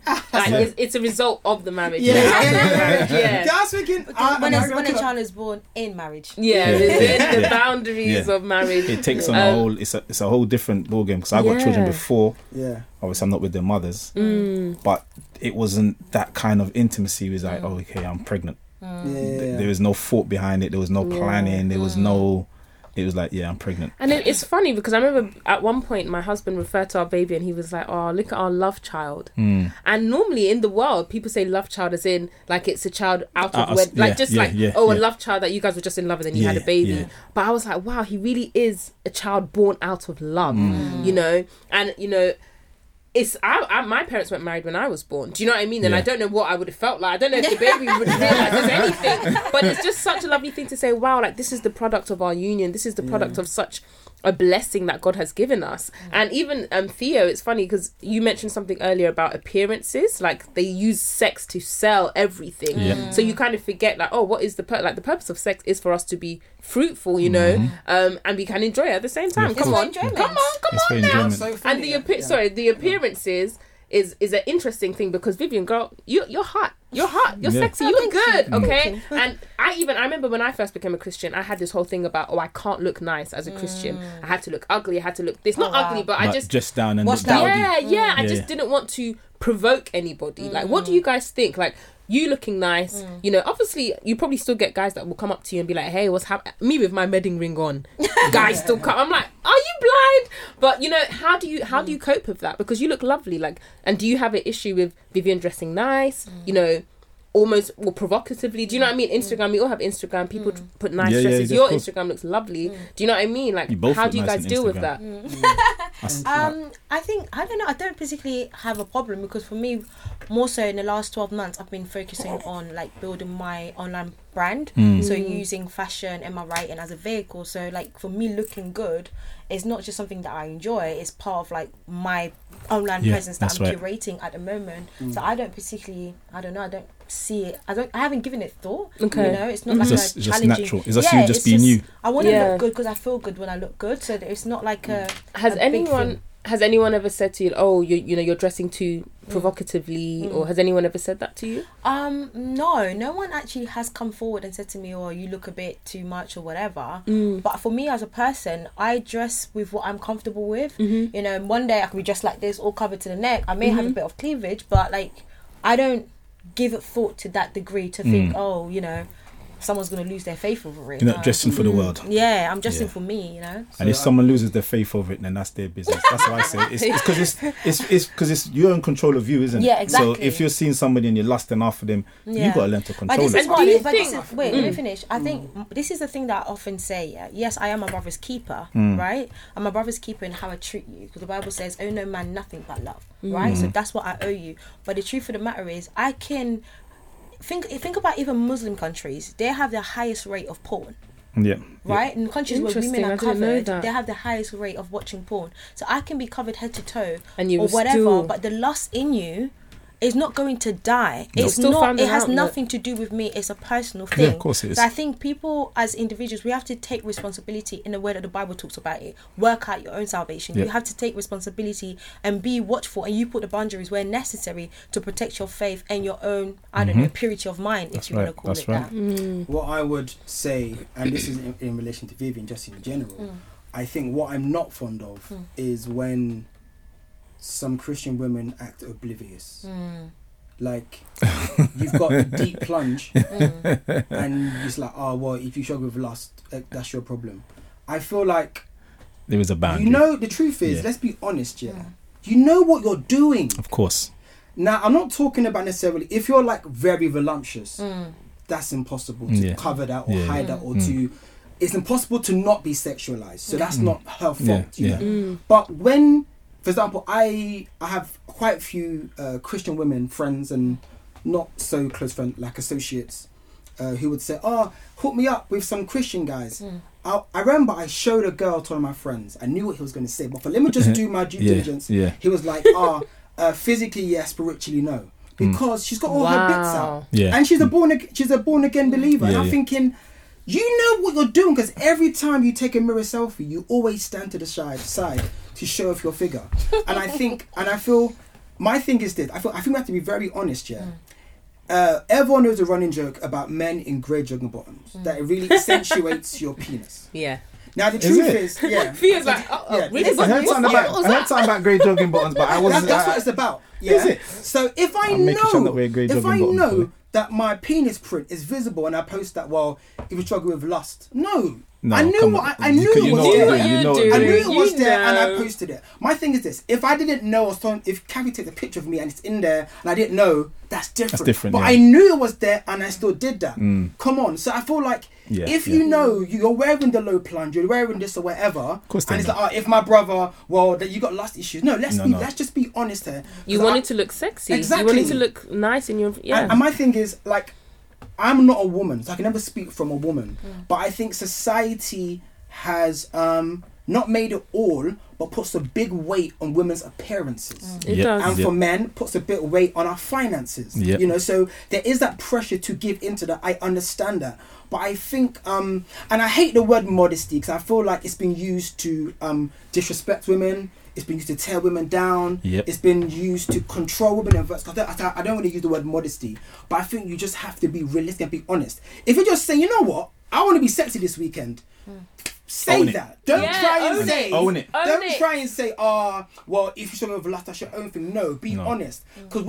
like it's a result of the marriage. Yeah. Out of the marriage, yeah. I was thinking, when a child is born in marriage. Yeah, Yeah. within the Yeah. boundaries Yeah. of marriage. It takes on a whole. It's a whole different ball game because I got children Yeah. before. Yeah. Obviously, I'm not with their mothers, but it wasn't that kind of intimacy. It was like, oh, okay, I'm pregnant. Yeah. There was no thought behind it. There was no planning. There was no. It was like, yeah, I'm pregnant. And it's funny because I remember at one point my husband referred to our baby and he was like, oh, look at our love child. And normally in the world, people say love child as in like it's a child out of wed, like a love child that you guys were just in love and then you had a baby. Yeah. But I was like, wow, he really is a child born out of love, you know? And, you know, it's my parents weren't married when I was born. Do you know what I mean? And I don't know what I would have felt like. I don't know if the baby would realise there's anything. But it's just such a lovely thing to say, wow, like this is the product of our union. This is the product of such a blessing that God has given us. And even Theo, it's funny because you mentioned something earlier about appearances. Like they use sex to sell everything. Yeah. So you kind of forget like, oh, what is the the purpose of sex is for us to be fruitful, you know, and we can enjoy it at the same time. It's Come for on, enjoyment. come It's for on now. enjoyment. So funny. And the appearances is an interesting thing because Vivian, girl, you're hot. You're hot. You're Yeah. sexy. Oh, You look thank good. Okay. And I remember when I first became a Christian, I had this whole thing about I can't look nice as a Christian. I had to look ugly. I had to look this, not Oh, wow. ugly, but But I just down and Wash look down. dowdy. I Yeah, just yeah. didn't want to provoke anybody. Like, what do you guys think? Like, you looking nice, you know, obviously you probably still get guys that will come up to you and be like, hey, what's happening? Me with my wedding ring on, guys still come. I'm like, are you blind? But you know, how do you cope with that? Because you look lovely. Like, and do you have an issue with Vivian dressing nice? You know, almost or provocatively. Do you know what I mean? Instagram, we all have Instagram. People put nice Yeah, yeah, dresses. yeah, Your of course. Instagram looks lovely. Do you know what I mean? Like, You both how look do you nice guys on deal with Instagram. that? I think I don't know. I don't particularly have a problem because for me, more so in the last 12 months, I've been focusing on like building my online brand. So using fashion and my writing as a vehicle. So like for me, looking good is not just something that I enjoy. It's part of like my online Yeah, presence that that's I'm right. curating at the moment. So I don't particularly. I don't know. I don't see it. I haven't given it thought. Okay. You know, it's not like It's a just challenging. natural. It's just you just being you. I want to Yeah. look good because I feel good when I look good. So that it's not like a. Has a big thing. anyone ever said to you, oh, you're dressing too provocatively, or has anyone ever said that to you? No one actually has come forward and said to me, oh, you look a bit too much or whatever. But for me as a person, I dress with what I'm comfortable with. You know, one day I could be dressed like this, all covered to the neck. I may have a bit of cleavage, but like I don't give it thought to that degree to think, oh, you know, someone's going to lose their faith over it. You're not dressing for the world. Yeah, I'm dressing Yeah. for me, you know. And if someone loses their faith over it, then that's their business. That's what I say. It's because it's you're in control of you, isn't it? Yeah, exactly. So if you're seeing somebody and you're lusting after them, Yeah. you got to learn to But control this it. is what. do you But this think- is, wait, let me finish. I think this is the thing that I often say. Yeah? Yes, I am my brother's keeper, right? I'm my brother's keeper in how I treat you, because the Bible says, "Owe no man nothing but love." Right? So that's what I owe you. But the truth of the matter is, I can think about even Muslim countries. They have the highest rate of porn. Yeah. Right? In countries where women Interesting, are I didn't know covered, that. they have the highest rate of watching porn. So I can be covered head to toe And you or will whatever, still- but the lust in you is not going to die. No. It's Still not. found It an has outlet. nothing to do with me. It's a personal thing. Yeah, of course it is. So I think people as individuals, we have to take responsibility in the way that the Bible talks about it. Work out your own salvation. Yeah. You have to take responsibility and be watchful, and you put the boundaries where necessary to protect your faith and your own, I don't know, purity of mind, That's if you want right, to call that's it right. that. What I would say, and this is in relation to Vivian, just in general, I think what I'm not fond of is when some Christian women act oblivious. Like, you've got a deep plunge, and it's like, oh, well, if you struggle with lust, that's your problem. I feel like, There was a boundary. you know, the truth is, Yeah. let's be honest, yeah. You know what you're doing. Of course. Now, I'm not talking about necessarily, if you're like very voluptuous, that's impossible to Yeah. cover that or Yeah. hide that or to, it's impossible to not be sexualized. So that's not her fault, you Yeah. know. But when, for example, I have quite a few Christian women friends and not so close friends, like associates, who would say, oh, hook me up with some Christian guys. I remember I showed a girl to one of my friends. I knew what he was going to say, but for let me just do my due Yeah, diligence. yeah. He was like, physically yes, spiritually no, because she's got all her bits out, Yeah. and she's a born again believer. And Yeah, I'm yeah. thinking, you know what you're doing, because every time you take a mirror selfie, you always stand to the side to show off your figure. And I think, and I feel, my thing is this. I think we have to be very honest, yeah. Everyone knows a running joke about men in grey jogging bottoms that it really accentuates your penis. Yeah. Now the Is truth it? is, yeah. Feels like, Yeah, really? I heard something about grey jogging buttons, but I wasn't. That's what it's about. Yeah. Is it? So if I I'm making sure not wear grey if jogging I bottoms, know boy. that my penis print is visible and I post that, well, if you struggle with lust, no. No, I knew come what on. I knew You it know was what there. you're doing, you know what I you're I knew doing. it was You there and I know. posted it. My thing is this: if I didn't know, or someone, if Kathy takes a picture of me and it's in there and I didn't know, that's different. That's different, But yeah. I knew it was there and I still did that. Come on. So I feel like Yeah, if yeah. you know you're wearing the low plunge, you're wearing this or whatever, course they and it's know. like, oh, if my brother, well, that you got lust issues. No, let's No. let's just be honest here. You 'Cause wanted to look sexy. Exactly. You wanted to look nice in your... Yeah. And my thing is, like, I'm not a woman, so I can never speak from a woman. But I think society has not made it all, but puts a big weight on women's appearances. It Yep. does. And Yep. for men, puts a bit of weight on our finances. Yep. You know, so there is that pressure to give into that. I understand that. But I think, and I hate the word modesty, because I feel like it's been used to disrespect women. It's been used to tear women down. Yep. It's been used to control women. I don't want to use the word modesty, but I think you just have to be realistic and be honest. If you just say, you know what, I want to be sexy this weekend, say Own it. that. Don't Yeah, try and own say, it. Own it. Don't Own it. try and say, well, if you show me with lust, that's your own thing. No, be No. honest. Because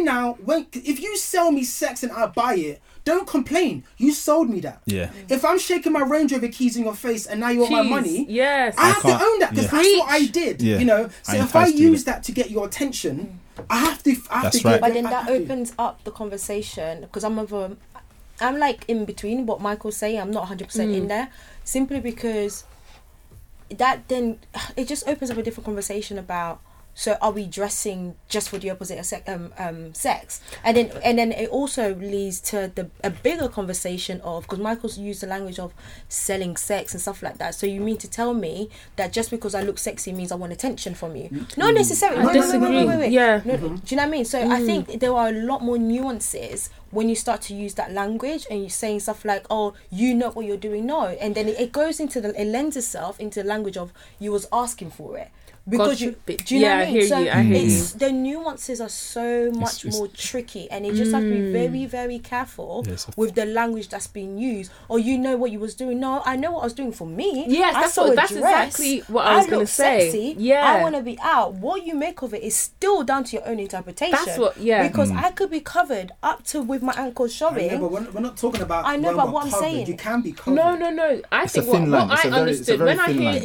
if you sell me sex and I buy it, don't complain. You sold me that. Yeah. If I'm shaking my Range Rover keys in your face and now you want my Jeez, money, Yes. I have to can't- own that, because yeah. that's what I did. Yeah. You know, so I if I enticed you. use that to get your attention, I have to. That's give right. it- But then I that have to. opens up the conversation, because I'm like in between what Michael's saying. I'm not 100% in there, simply because that then it just opens up a different conversation about, so are we dressing just for the opposite of sex? And then it also leads to a bigger conversation of, because Michael's used the language of selling sex and stuff like that. So you mean to tell me that just because I look sexy means I want attention from you? Not necessarily. I No, disagree. wait. Yeah. No, do you know what I mean? So I think there are a lot more nuances when you start to use that language and you're saying stuff like, oh, you know what you're doing. No. And then it goes into it lends itself into the language of, you was asking for it. because God, do you know what I mean? I hear you. It's the nuances are so much more tricky, and you just have to be very, very careful with the language that's being used. Or you know what you was doing. No, I know what I was doing for me. Yes, that's exactly what I was going to say. Sexy. Yeah, I want to be out. What you make of it is still down to your own interpretation. That's what. Yeah, because I could be covered up to with my ankles showing. I know, but we're not talking about. I know, but what I'm saying, you can be covered. No. I think what I understood when I hear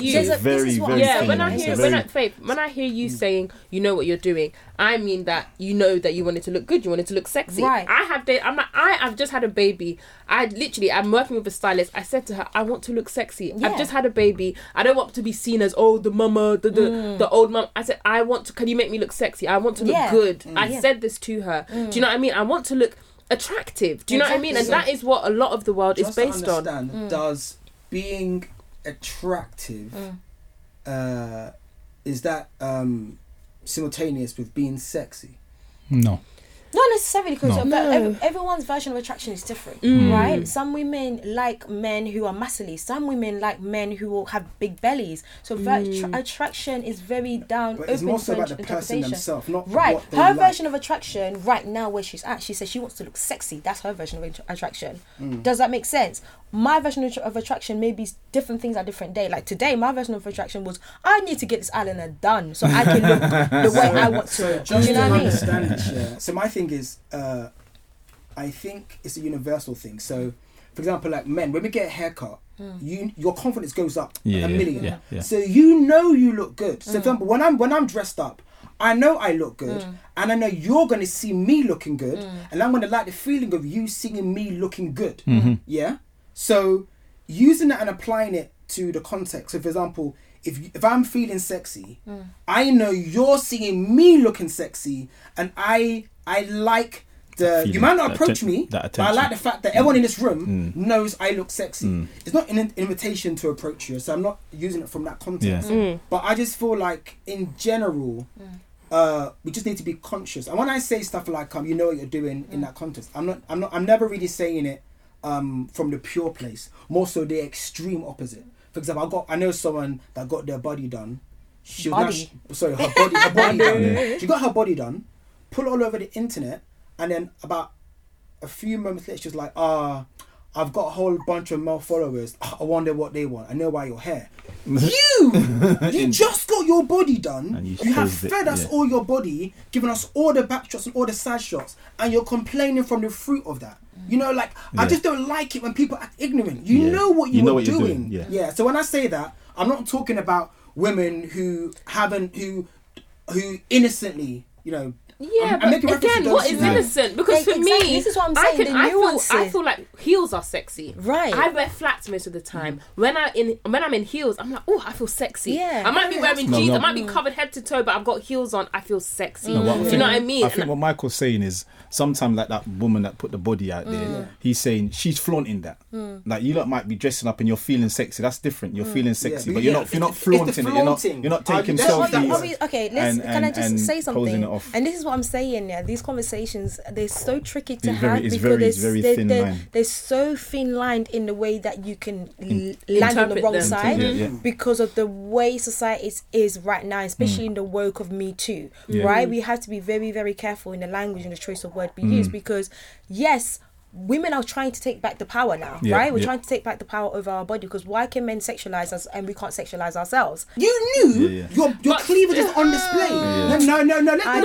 you, when I hear you saying you know what you're doing, I mean that you know that you wanted to look good, you wanted to look sexy. Right. I've just had a baby. I'm working with a stylist. I said to her, I want to look sexy. Yeah. I've just had a baby. I don't want to be seen as the mama, the old mum. I said, can you make me look sexy? I want to look good. I said this to her. Do you know what I mean? I want to look attractive. Do you know what I mean? And that is what a lot of the world is based on. Does being attractive is that simultaneous with being sexy? No. Not necessarily, because everyone's version of attraction is different, right? Some women like men who are muscly. Some women like men who will have big bellies. So attraction is very down. But it's more so about the person themselves, not right. What they her like. Version of attraction right now, where she's at, she says she wants to look sexy. That's her version of attraction. Does that make sense? My version of attraction may be different things at different day. Like today, my version of attraction was I need to get this eyeliner done so I can look the way I want to. So just to understand this, so my thing is, I think it's a universal thing. So, for example, like men, when we get a haircut, your confidence goes up a million. Yeah. So you know you look good. So, for example, when I'm dressed up, I know I look good, and I know you're going to see me looking good, and I'm going to like the feeling of you seeing me looking good. Yeah. So using that and applying it to the context. So, for example, if I'm feeling sexy, I know you're seeing me looking sexy, and I like the. You might not approach me, but I like the fact that everyone in this room knows I look sexy. It's not an invitation to approach you, so I'm not using it from that context. But I just feel like in general. We just need to be conscious. And when I say stuff like you know what you're doing in that context, I'm never really saying it from the pure place, more so the extreme opposite. For example, I know someone that got their body done. Her body done. She got her body done, put it all over the internet, and then about a few moments later, she was like, I've got a whole bunch of male followers. I wonder what they want. I know why you're here. You just got your body done. And you have fed us all your body, given us all the back shots and all the side shots, and you're complaining from the fruit of that. You know, like, I just don't like it when people act ignorant. You know what you're doing. Yeah. So when I say that, I'm not talking about women who innocently, Yeah, but again, what is innocent? Because for me, this is what I'm saying. I feel like heels are sexy. Right. I wear flats most of the time. When I'm in heels, I'm like, oh, I feel sexy. Yeah. I might be wearing jeans. I might be covered head to toe, but I've got heels on. I feel sexy. Do you know what I mean? I think what Michael's saying is sometimes like that woman that put the body out there. He's saying she's flaunting that. Like you lot might be dressing up and you're feeling sexy. That's different. You're feeling sexy, but you're not flaunting it. You're not taking selfies. Okay, can I just say something? And this is what I'm saying. Yeah, these conversations, they're so tricky to have because they're so thin-lined in the way that you can land on the wrong side because of the way society is right now, especially in the woke of Me Too. Right, we have to be very, very careful in the language and the choice of word we use because yes, women are trying to take back the power now, right? We're trying to take back the power over our body because why can men sexualize us and we can't sexualize ourselves? You knew your cleavage is on display. No, let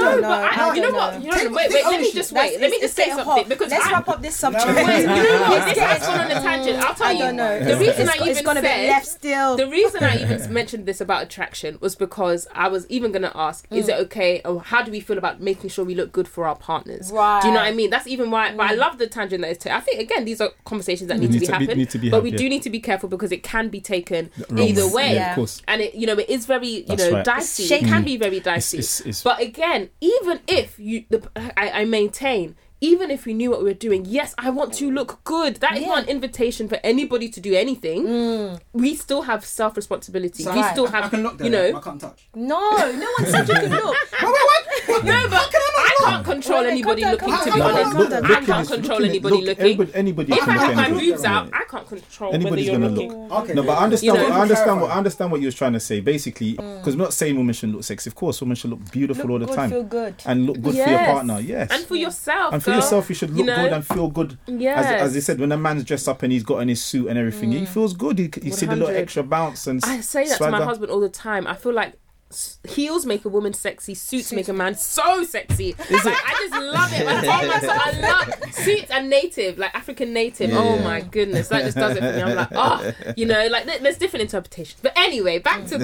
me just say something because let's wrap up this subject. This is on a tangent. I'll tell you. The reason I even mentioned this about attraction was because I was even going to ask, is it okay, or how do we feel about making sure we look good for our partners? Right. Do you know what I mean? That's even why. But I love the tangent. I think again these are conversations that need to be had, but we do need to be careful because it can be either way, of course. And it it is very dicey. It can be very dicey. But again, even if I maintain. Even if we knew what we were doing, yes, I want to look good. That is not an invitation for anybody to do anything. We still have self-responsibility. So we still have, I can look there, I can't touch. No one said you can look. No, but I can't control anybody looking, to be Calm honest. down, calm down. I can't control anybody looking. Anybody If can I look have my anybody. boobs out, I can't control whether Anybody's you're gonna looking. look. Okay. No, but I understand. You know, I understand what you was trying to say. Basically, because we're not saying women should look sexy. Of course, women should look beautiful all the Good, time feel good. and look good for your Yes. partner. Yes, And for yourself, and for girl. yourself, you should look know? good and feel good. Yes. As they said, when a man's dressed up and he's got on his suit and everything, he feels good. You see the little 100. extra bounce and I say that swagger. to my husband all the time. I feel like heels make a woman sexy, suits make a man so sexy. Is it? I just love it. I told myself I love suits and native, like African native. Yeah. Oh my goodness, that just does it for me. I'm like, oh, you know, like there's different interpretations. But anyway, back to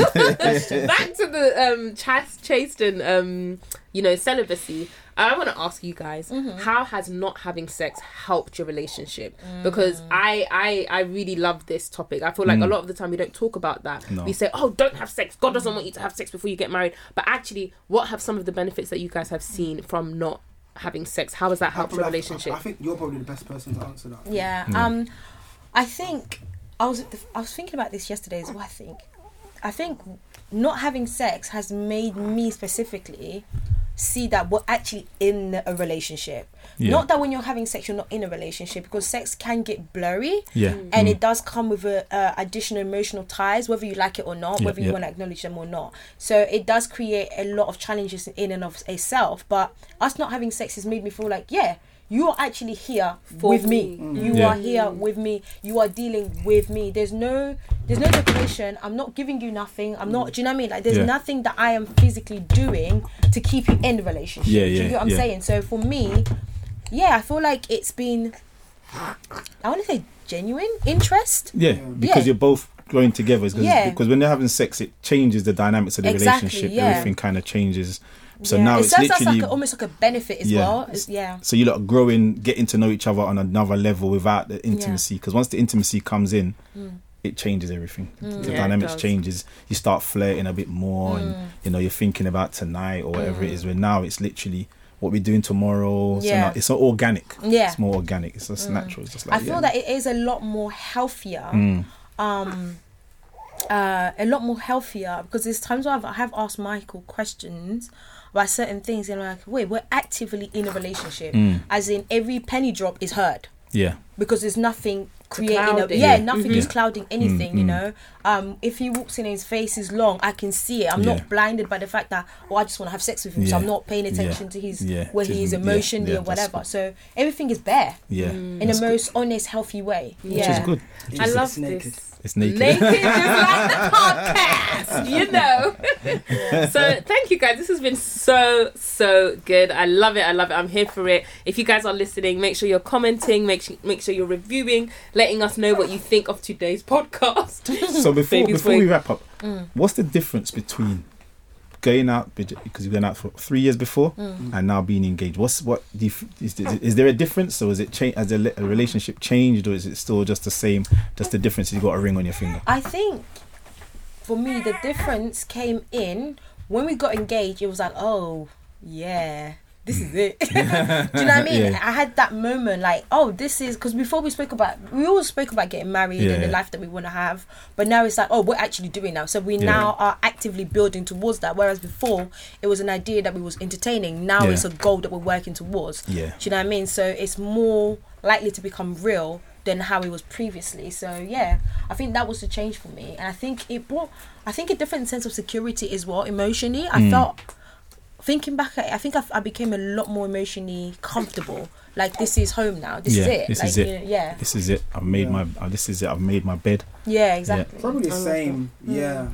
the chaste and you know, celibacy. I want to ask you guys, how has not having sex helped your relationship? Because I really love this topic. I feel like a lot of the time we don't talk about that. No. We say, oh, don't have sex. God doesn't want you to have sex before you get married. But actually, what have some of the benefits that you guys have seen from not having sex? How has that helped your relationship? I think you're probably the best person to answer that. Yeah. I think I was thinking about this yesterday as well. I think not having sex has made me specifically see that we're actually in a relationship. Yeah. Not that when you're having sex you're not in a relationship, because sex can get blurry. Yeah. And it does come with additional emotional ties, whether you like it or not, Yeah, whether you yeah. want to acknowledge them or not. So it does create a lot of challenges in and of itself. But us not having sex has made me feel like, yeah, you are actually here with me. You Yeah. are here with me. You are dealing with me. There's no definition. I'm not giving you nothing. I'm not. Do you know what I mean? Like, there's Yeah. nothing that I am physically doing to keep you in the relationship. Yeah, Do you yeah, get what I'm yeah. saying? So for me, yeah, I feel like it's been, I want to say, genuine interest. Yeah, because Yeah. you're both growing together. Yeah. Because when they're having sex, it changes the dynamics of the Exactly, relationship. yeah. Everything kind of changes. So Yeah. now it it's serves us literally like almost like a benefit as Yeah. well. Yeah. so you lot are growing, getting to know each other on another level without the intimacy. Because once the intimacy comes in, it changes everything. The Yeah, it dynamics does. changes. You start flirting a bit more, and you know you're thinking about tonight or whatever it is. Where now it's literally what we're doing tomorrow. So Yeah. now it's not organic. Yeah. It's more organic. It's just natural. It's just like I feel that it is a lot more healthier. A lot more healthier, because there's times where I have asked Michael questions about certain things and I'm like, wait, we're actively in a relationship, as in every penny drop is heard, yeah. because there's nothing creating cloud it. nothing is Yeah. clouding anything, you know. If he walks in and his face is long, I can see it. I'm Yeah. not blinded by the fact that, oh, I just want to have sex with him, so Yeah. I'm not paying attention Yeah. to his Yeah. where To he is him. emotionally Yeah. or That's whatever. good. So everything is bare Yeah. in the most honest, healthy way. Which Yeah. is good. I It's love naked. this. It's naked. Naked, just like the podcast, you know. So thank you guys. This has been so good. I love it. I'm here for it. If you guys are listening, make sure you're commenting. Make sure you're reviewing, letting us know what you think of today's podcast. So before Baby's we wig. wrap up, what's the difference between going out, because you've been out for 3 years before, and now being engaged? Is there a difference, or is it has a relationship changed, or is it still just the same? Just the difference is you got a ring on your finger. I think for me the difference came in when we got engaged. It was like, oh yeah, this is it. Do you know what I mean? Yeah. I had that moment like, oh, this is, because before we always spoke about getting married and the Yeah. life that we want to have, but now it's like, oh, we're actually doing now. So we now are actively building towards that, whereas before it was an idea that we was entertaining. Now Yeah. it's a goal that we're working towards. Yeah. Do you know what I mean? So it's more likely to become real than how it was previously. So yeah, I think that was the change for me, and I think it brought a different sense of security as well. Emotionally, I felt, thinking back at it, I think I became a lot more emotionally comfortable. Like, this is home now. This is it. This Like, is it. you know, yeah. This is it. I've made my. This is it. I've made my bed. Yeah, exactly. Probably the same. Yeah.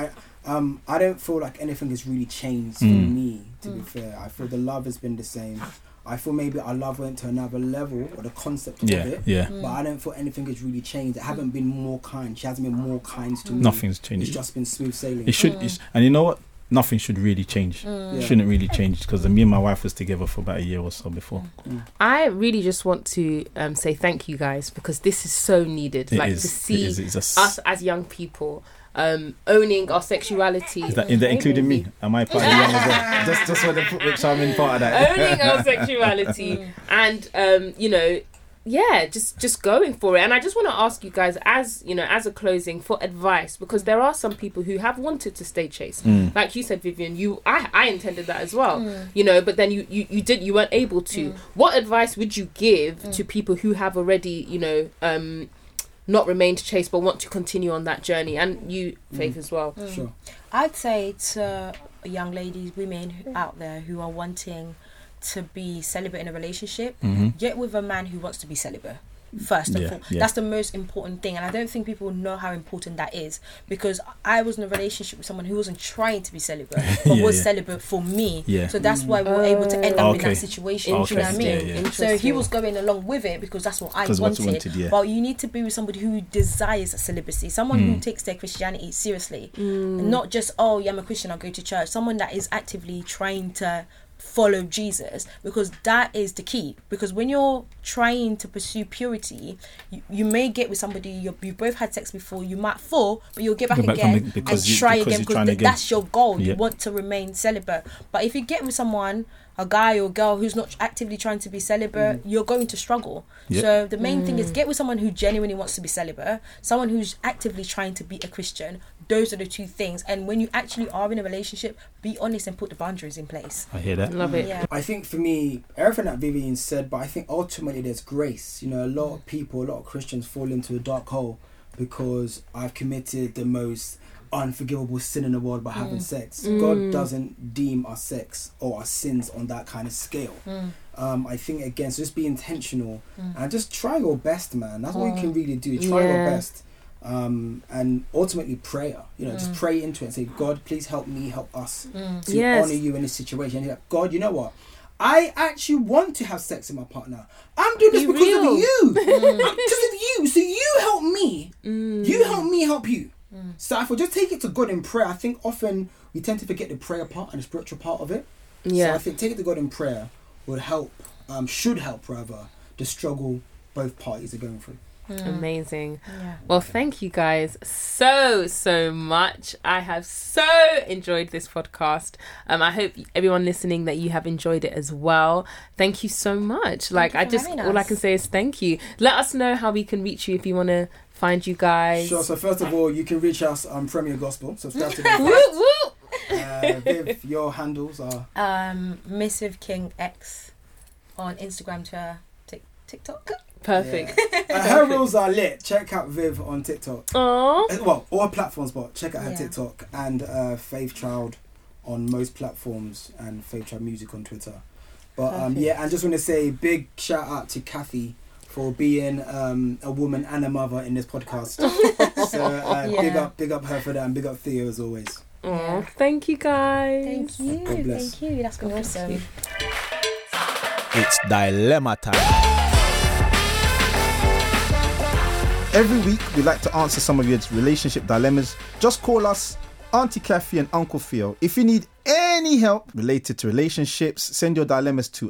I don't feel like anything has really changed for me, to be fair. I feel the love has been the same. I feel maybe our love went to another level, or the concept of it. Yeah. But I don't feel anything has really changed. I haven't been more kind. She hasn't been more kind to me. Nothing's It's changed. just been smooth sailing. It should, and you know what? Nothing should really change. It shouldn't really change, because me and my wife was together for about a year or so before. I really just want to say thank you guys, because this is so needed. It like is. to It see is. It's us as young people owning our sexuality. Is that including me? Am I part of the young as well? Just want to make sure I'm in part of that. Owning our sexuality and you know, just going for it. And I just want to ask you guys, as you know, as a closing, for advice, because there are some people who have wanted to stay chaste. Like you said, Vivian, I intended that as well, you know, but then you weren't able to. What advice would you give to people who have already, you know, not remained chaste but want to continue on that journey? And you, Faith, as well. Sure. I'd say to young ladies, women out there who are wanting to be celibate in a relationship, get with a man who wants to be celibate first and foremost. That's the most important thing, and I don't think people know how important that is, because I was in a relationship with someone who wasn't trying to be celibate but was celibate for me. So that's why we were able to end up in that situation. Do you know what I mean? So he was going along with it because that's what I wanted. But you need to be with somebody who desires celibacy, someone who takes their Christianity seriously, and not just, oh yeah, I'm a Christian, I'll go to church. Someone that is actively trying to follow Jesus, because that is the key. Because when you're trying to pursue purity, you may get with somebody you both had sex before, you might fall, but you'll get back again and try again, because that's your goal. You want to remain celibate. But if you get with someone, a guy or girl who's not actively trying to be celibate, you're going to struggle. So the main thing is get with someone who genuinely wants to be celibate, someone who's actively trying to be a Christian. Those are the two things. And when you actually are in a relationship, be honest and put the boundaries in place. I hear that. Love it. Yeah. I think for me, everything that Vivian said, but I think ultimately there's grace. You know, a lot of people, a lot of Christians fall into a dark hole because I've committed the most unforgivable sin in the world by having sex. God doesn't deem our sex or our sins on that kind of scale. I think, again, so just be intentional and just try your best, man. That's all you can really do. Try your best. And ultimately prayer, you know, just pray into it and say, God, please help me, help us to honor you in this situation. And you're like, God, you know what? I actually want to have sex with my partner. I'm doing this because of you. Because of you. So you help me. You help me help you. So if we just take it to God in prayer, I think often we tend to forget the prayer part and the spiritual part of it. So I think take it to God in prayer would help, should help rather, the struggle both parties are going through. Amazing. Well, thank you guys so much. I have so enjoyed this podcast. I hope everyone listening that you have enjoyed it as well. Thank you so much. Like, I just, all I can say is thank you. Let us know how we can reach you if you want to find you guys. Sure. So first of all, you can reach us on Premier Gospel. Subscribe to the Viv, your handles are Miss Viv King X on Instagram, Twitter, TikTok. Perfect. Her rules are lit. Check out Viv on TikTok. Aww. Well, all platforms, but check out her TikTok, and Faith Child on most platforms, and Faith Child Music on Twitter. But and just want to say big shout out to Kathy for being a woman and a mother in this podcast. So big up her for that, and big up Theo as always. Thank you guys. Thank you. God bless. Thank you. That's awesome. It's dilemma time. Every week, we like to answer some of your relationship dilemmas. Just call us Auntie Kathy and Uncle Theo. If you need any help related to relationships, send your dilemmas to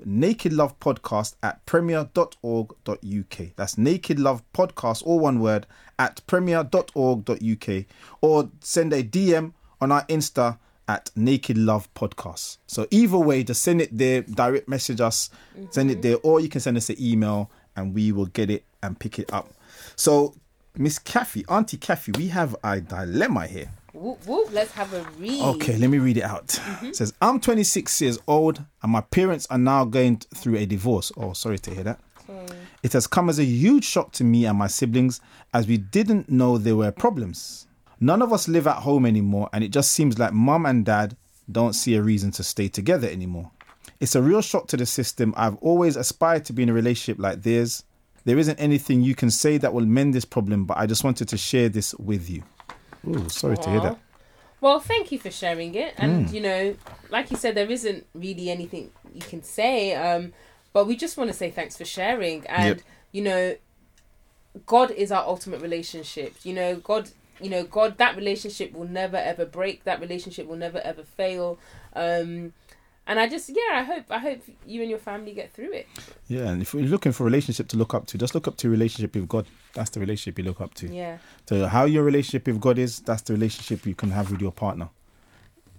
nakedlovepodcast@premier.org.uk. That's Naked Love Podcast, all one word, at premier.org.uk. Or send a DM on our Insta at Naked Love Podcast. So either way, just send it there, direct message us, send it there, or you can send us an email and we will get it and pick it up. So, Miss Kathy, Auntie Kathy, we have a dilemma here. Whoop, whoop. Let's have a read. Okay, let me read it out. It says, I'm 26 years old and my parents are now going through a divorce. Oh, sorry to hear that. It has come as a huge shock to me and my siblings as we didn't know there were problems. None of us live at home anymore and it just seems like mum and dad don't see a reason to stay together anymore. It's a real shock to the system. I've always aspired to be in a relationship like theirs. There isn't anything you can say that will mend this problem, but I just wanted to share this with you. Ooh, sorry to hear that. Well, thank you for sharing it. And, you know, like you said, there isn't really anything you can say. But we just want to say thanks for sharing. And, you know, God is our ultimate relationship. God, that relationship will never, ever break. That relationship will never, ever fail. And I just, I hope you and your family get through it. Yeah, and if you're looking for a relationship to look up to, just look up to your relationship with God. That's the relationship you look up to. Yeah. So how your relationship with God is, that's the relationship you can have with your partner.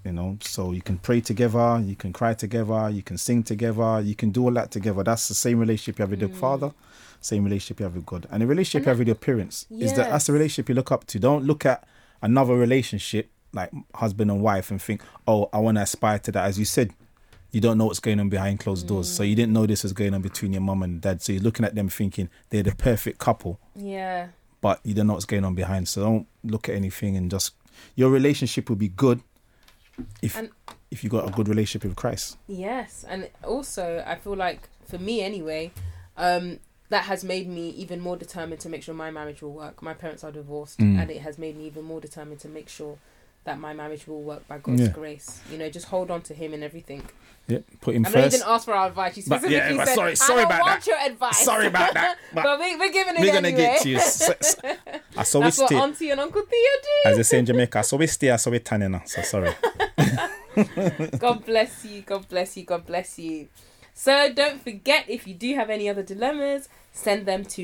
You know, so you can pray together, you can cry together, you can sing together, you can do all that together. That's the same relationship you have with your father, same relationship you have with God. And the relationship you have with your parents is that's the relationship you look up to. Don't look at another relationship like husband and wife and think, oh, I want to aspire to that. As you said, you don't know what's going on behind closed doors. So you didn't know this was going on between your mum and dad. So you're looking at them thinking they're the perfect couple. Yeah. But you don't know what's going on behind. So don't look at anything and just... Your relationship will be good if you got a good relationship with Christ. Yes. And also, I feel like, for me anyway, that has made me even more determined to make sure my marriage will work. My parents are divorced, and it has made me even more determined to make sure that my marriage will work by God's grace. You know, just hold on to him and everything. Yeah, put him I first. know you didn't ask for our advice. You specifically said, sorry I about don't want that. your advice. Sorry about that. But we're giving it We're anyway. going to get to you. I saw That's we what stay. Auntie and Uncle Theo do. As they say in Jamaica, I saw we stay, I saw we tanning. So sorry. God bless you. God bless you. God bless you. So don't forget, if you do have any other dilemmas, send them to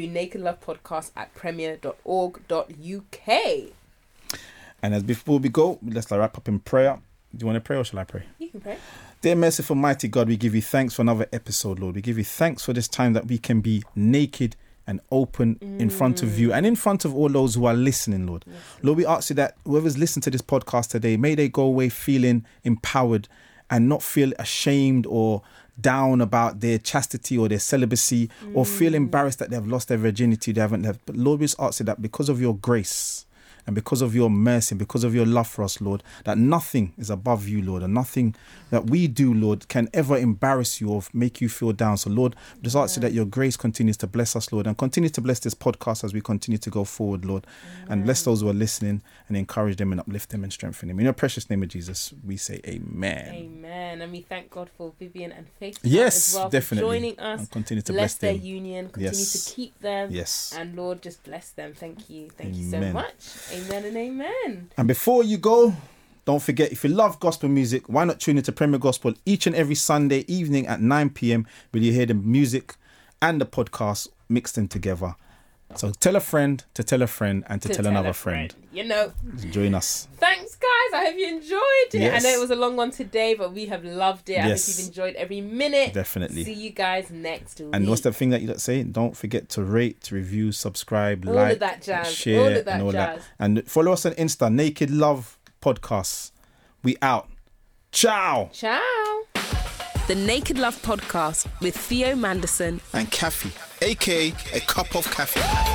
nakedlovepodcast@premier.org.uk. And as before we go, let's wrap up in prayer. Do you want to pray or shall I pray? You can pray. Dear merciful mighty God, we give you thanks for another episode, Lord. We give you thanks for this time that we can be naked and open in front of you and in front of all those who are listening, Lord. Yes. Lord, we ask you that whoever's listened to this podcast today, may they go away feeling empowered and not feel ashamed or down about their chastity or their celibacy or feel embarrassed that they have lost their virginity, they haven't left. But Lord, we just ask you that because of your grace and because of your mercy, because of your love for us, Lord, that nothing is above you, Lord, and nothing that we do, Lord, can ever embarrass you or make you feel down. So, Lord, just ask you that your grace continues to bless us, Lord, and continue to bless this podcast as we continue to go forward, Lord, and bless those who are listening and encourage them and uplift them and strengthen them. In your precious name of Jesus, we say amen. Amen. And we thank God for Vivian and Faith Yes, as well definitely. for joining us. And continue to bless bless their them. union. Continue Yes. to keep them. Yes. And Lord, just bless them. Thank you. Thank you so Amen. much. Amen and amen. And before you go, don't forget, if you love gospel music, why not tune into Premier Gospel each and every Sunday evening at 9 p.m. where you hear the music and the podcast mixed in together. So tell a friend to tell a friend and to tell another a friend. You know. Join us. Thanks, guys. I hope you enjoyed it. Yes. I know it was a long one today, but we have loved it. I Yes. hope you've enjoyed every minute. Definitely. See you guys next week. And what's the thing that you say? Don't forget to rate, review, subscribe, All like, of that jazz. share, All of that and all jazz. that. And follow us on Insta, Naked Love Podcasts. We out. Ciao. Ciao. The Naked Love Podcast with Theo Manderson And Kathy, aka a cup of Kathy.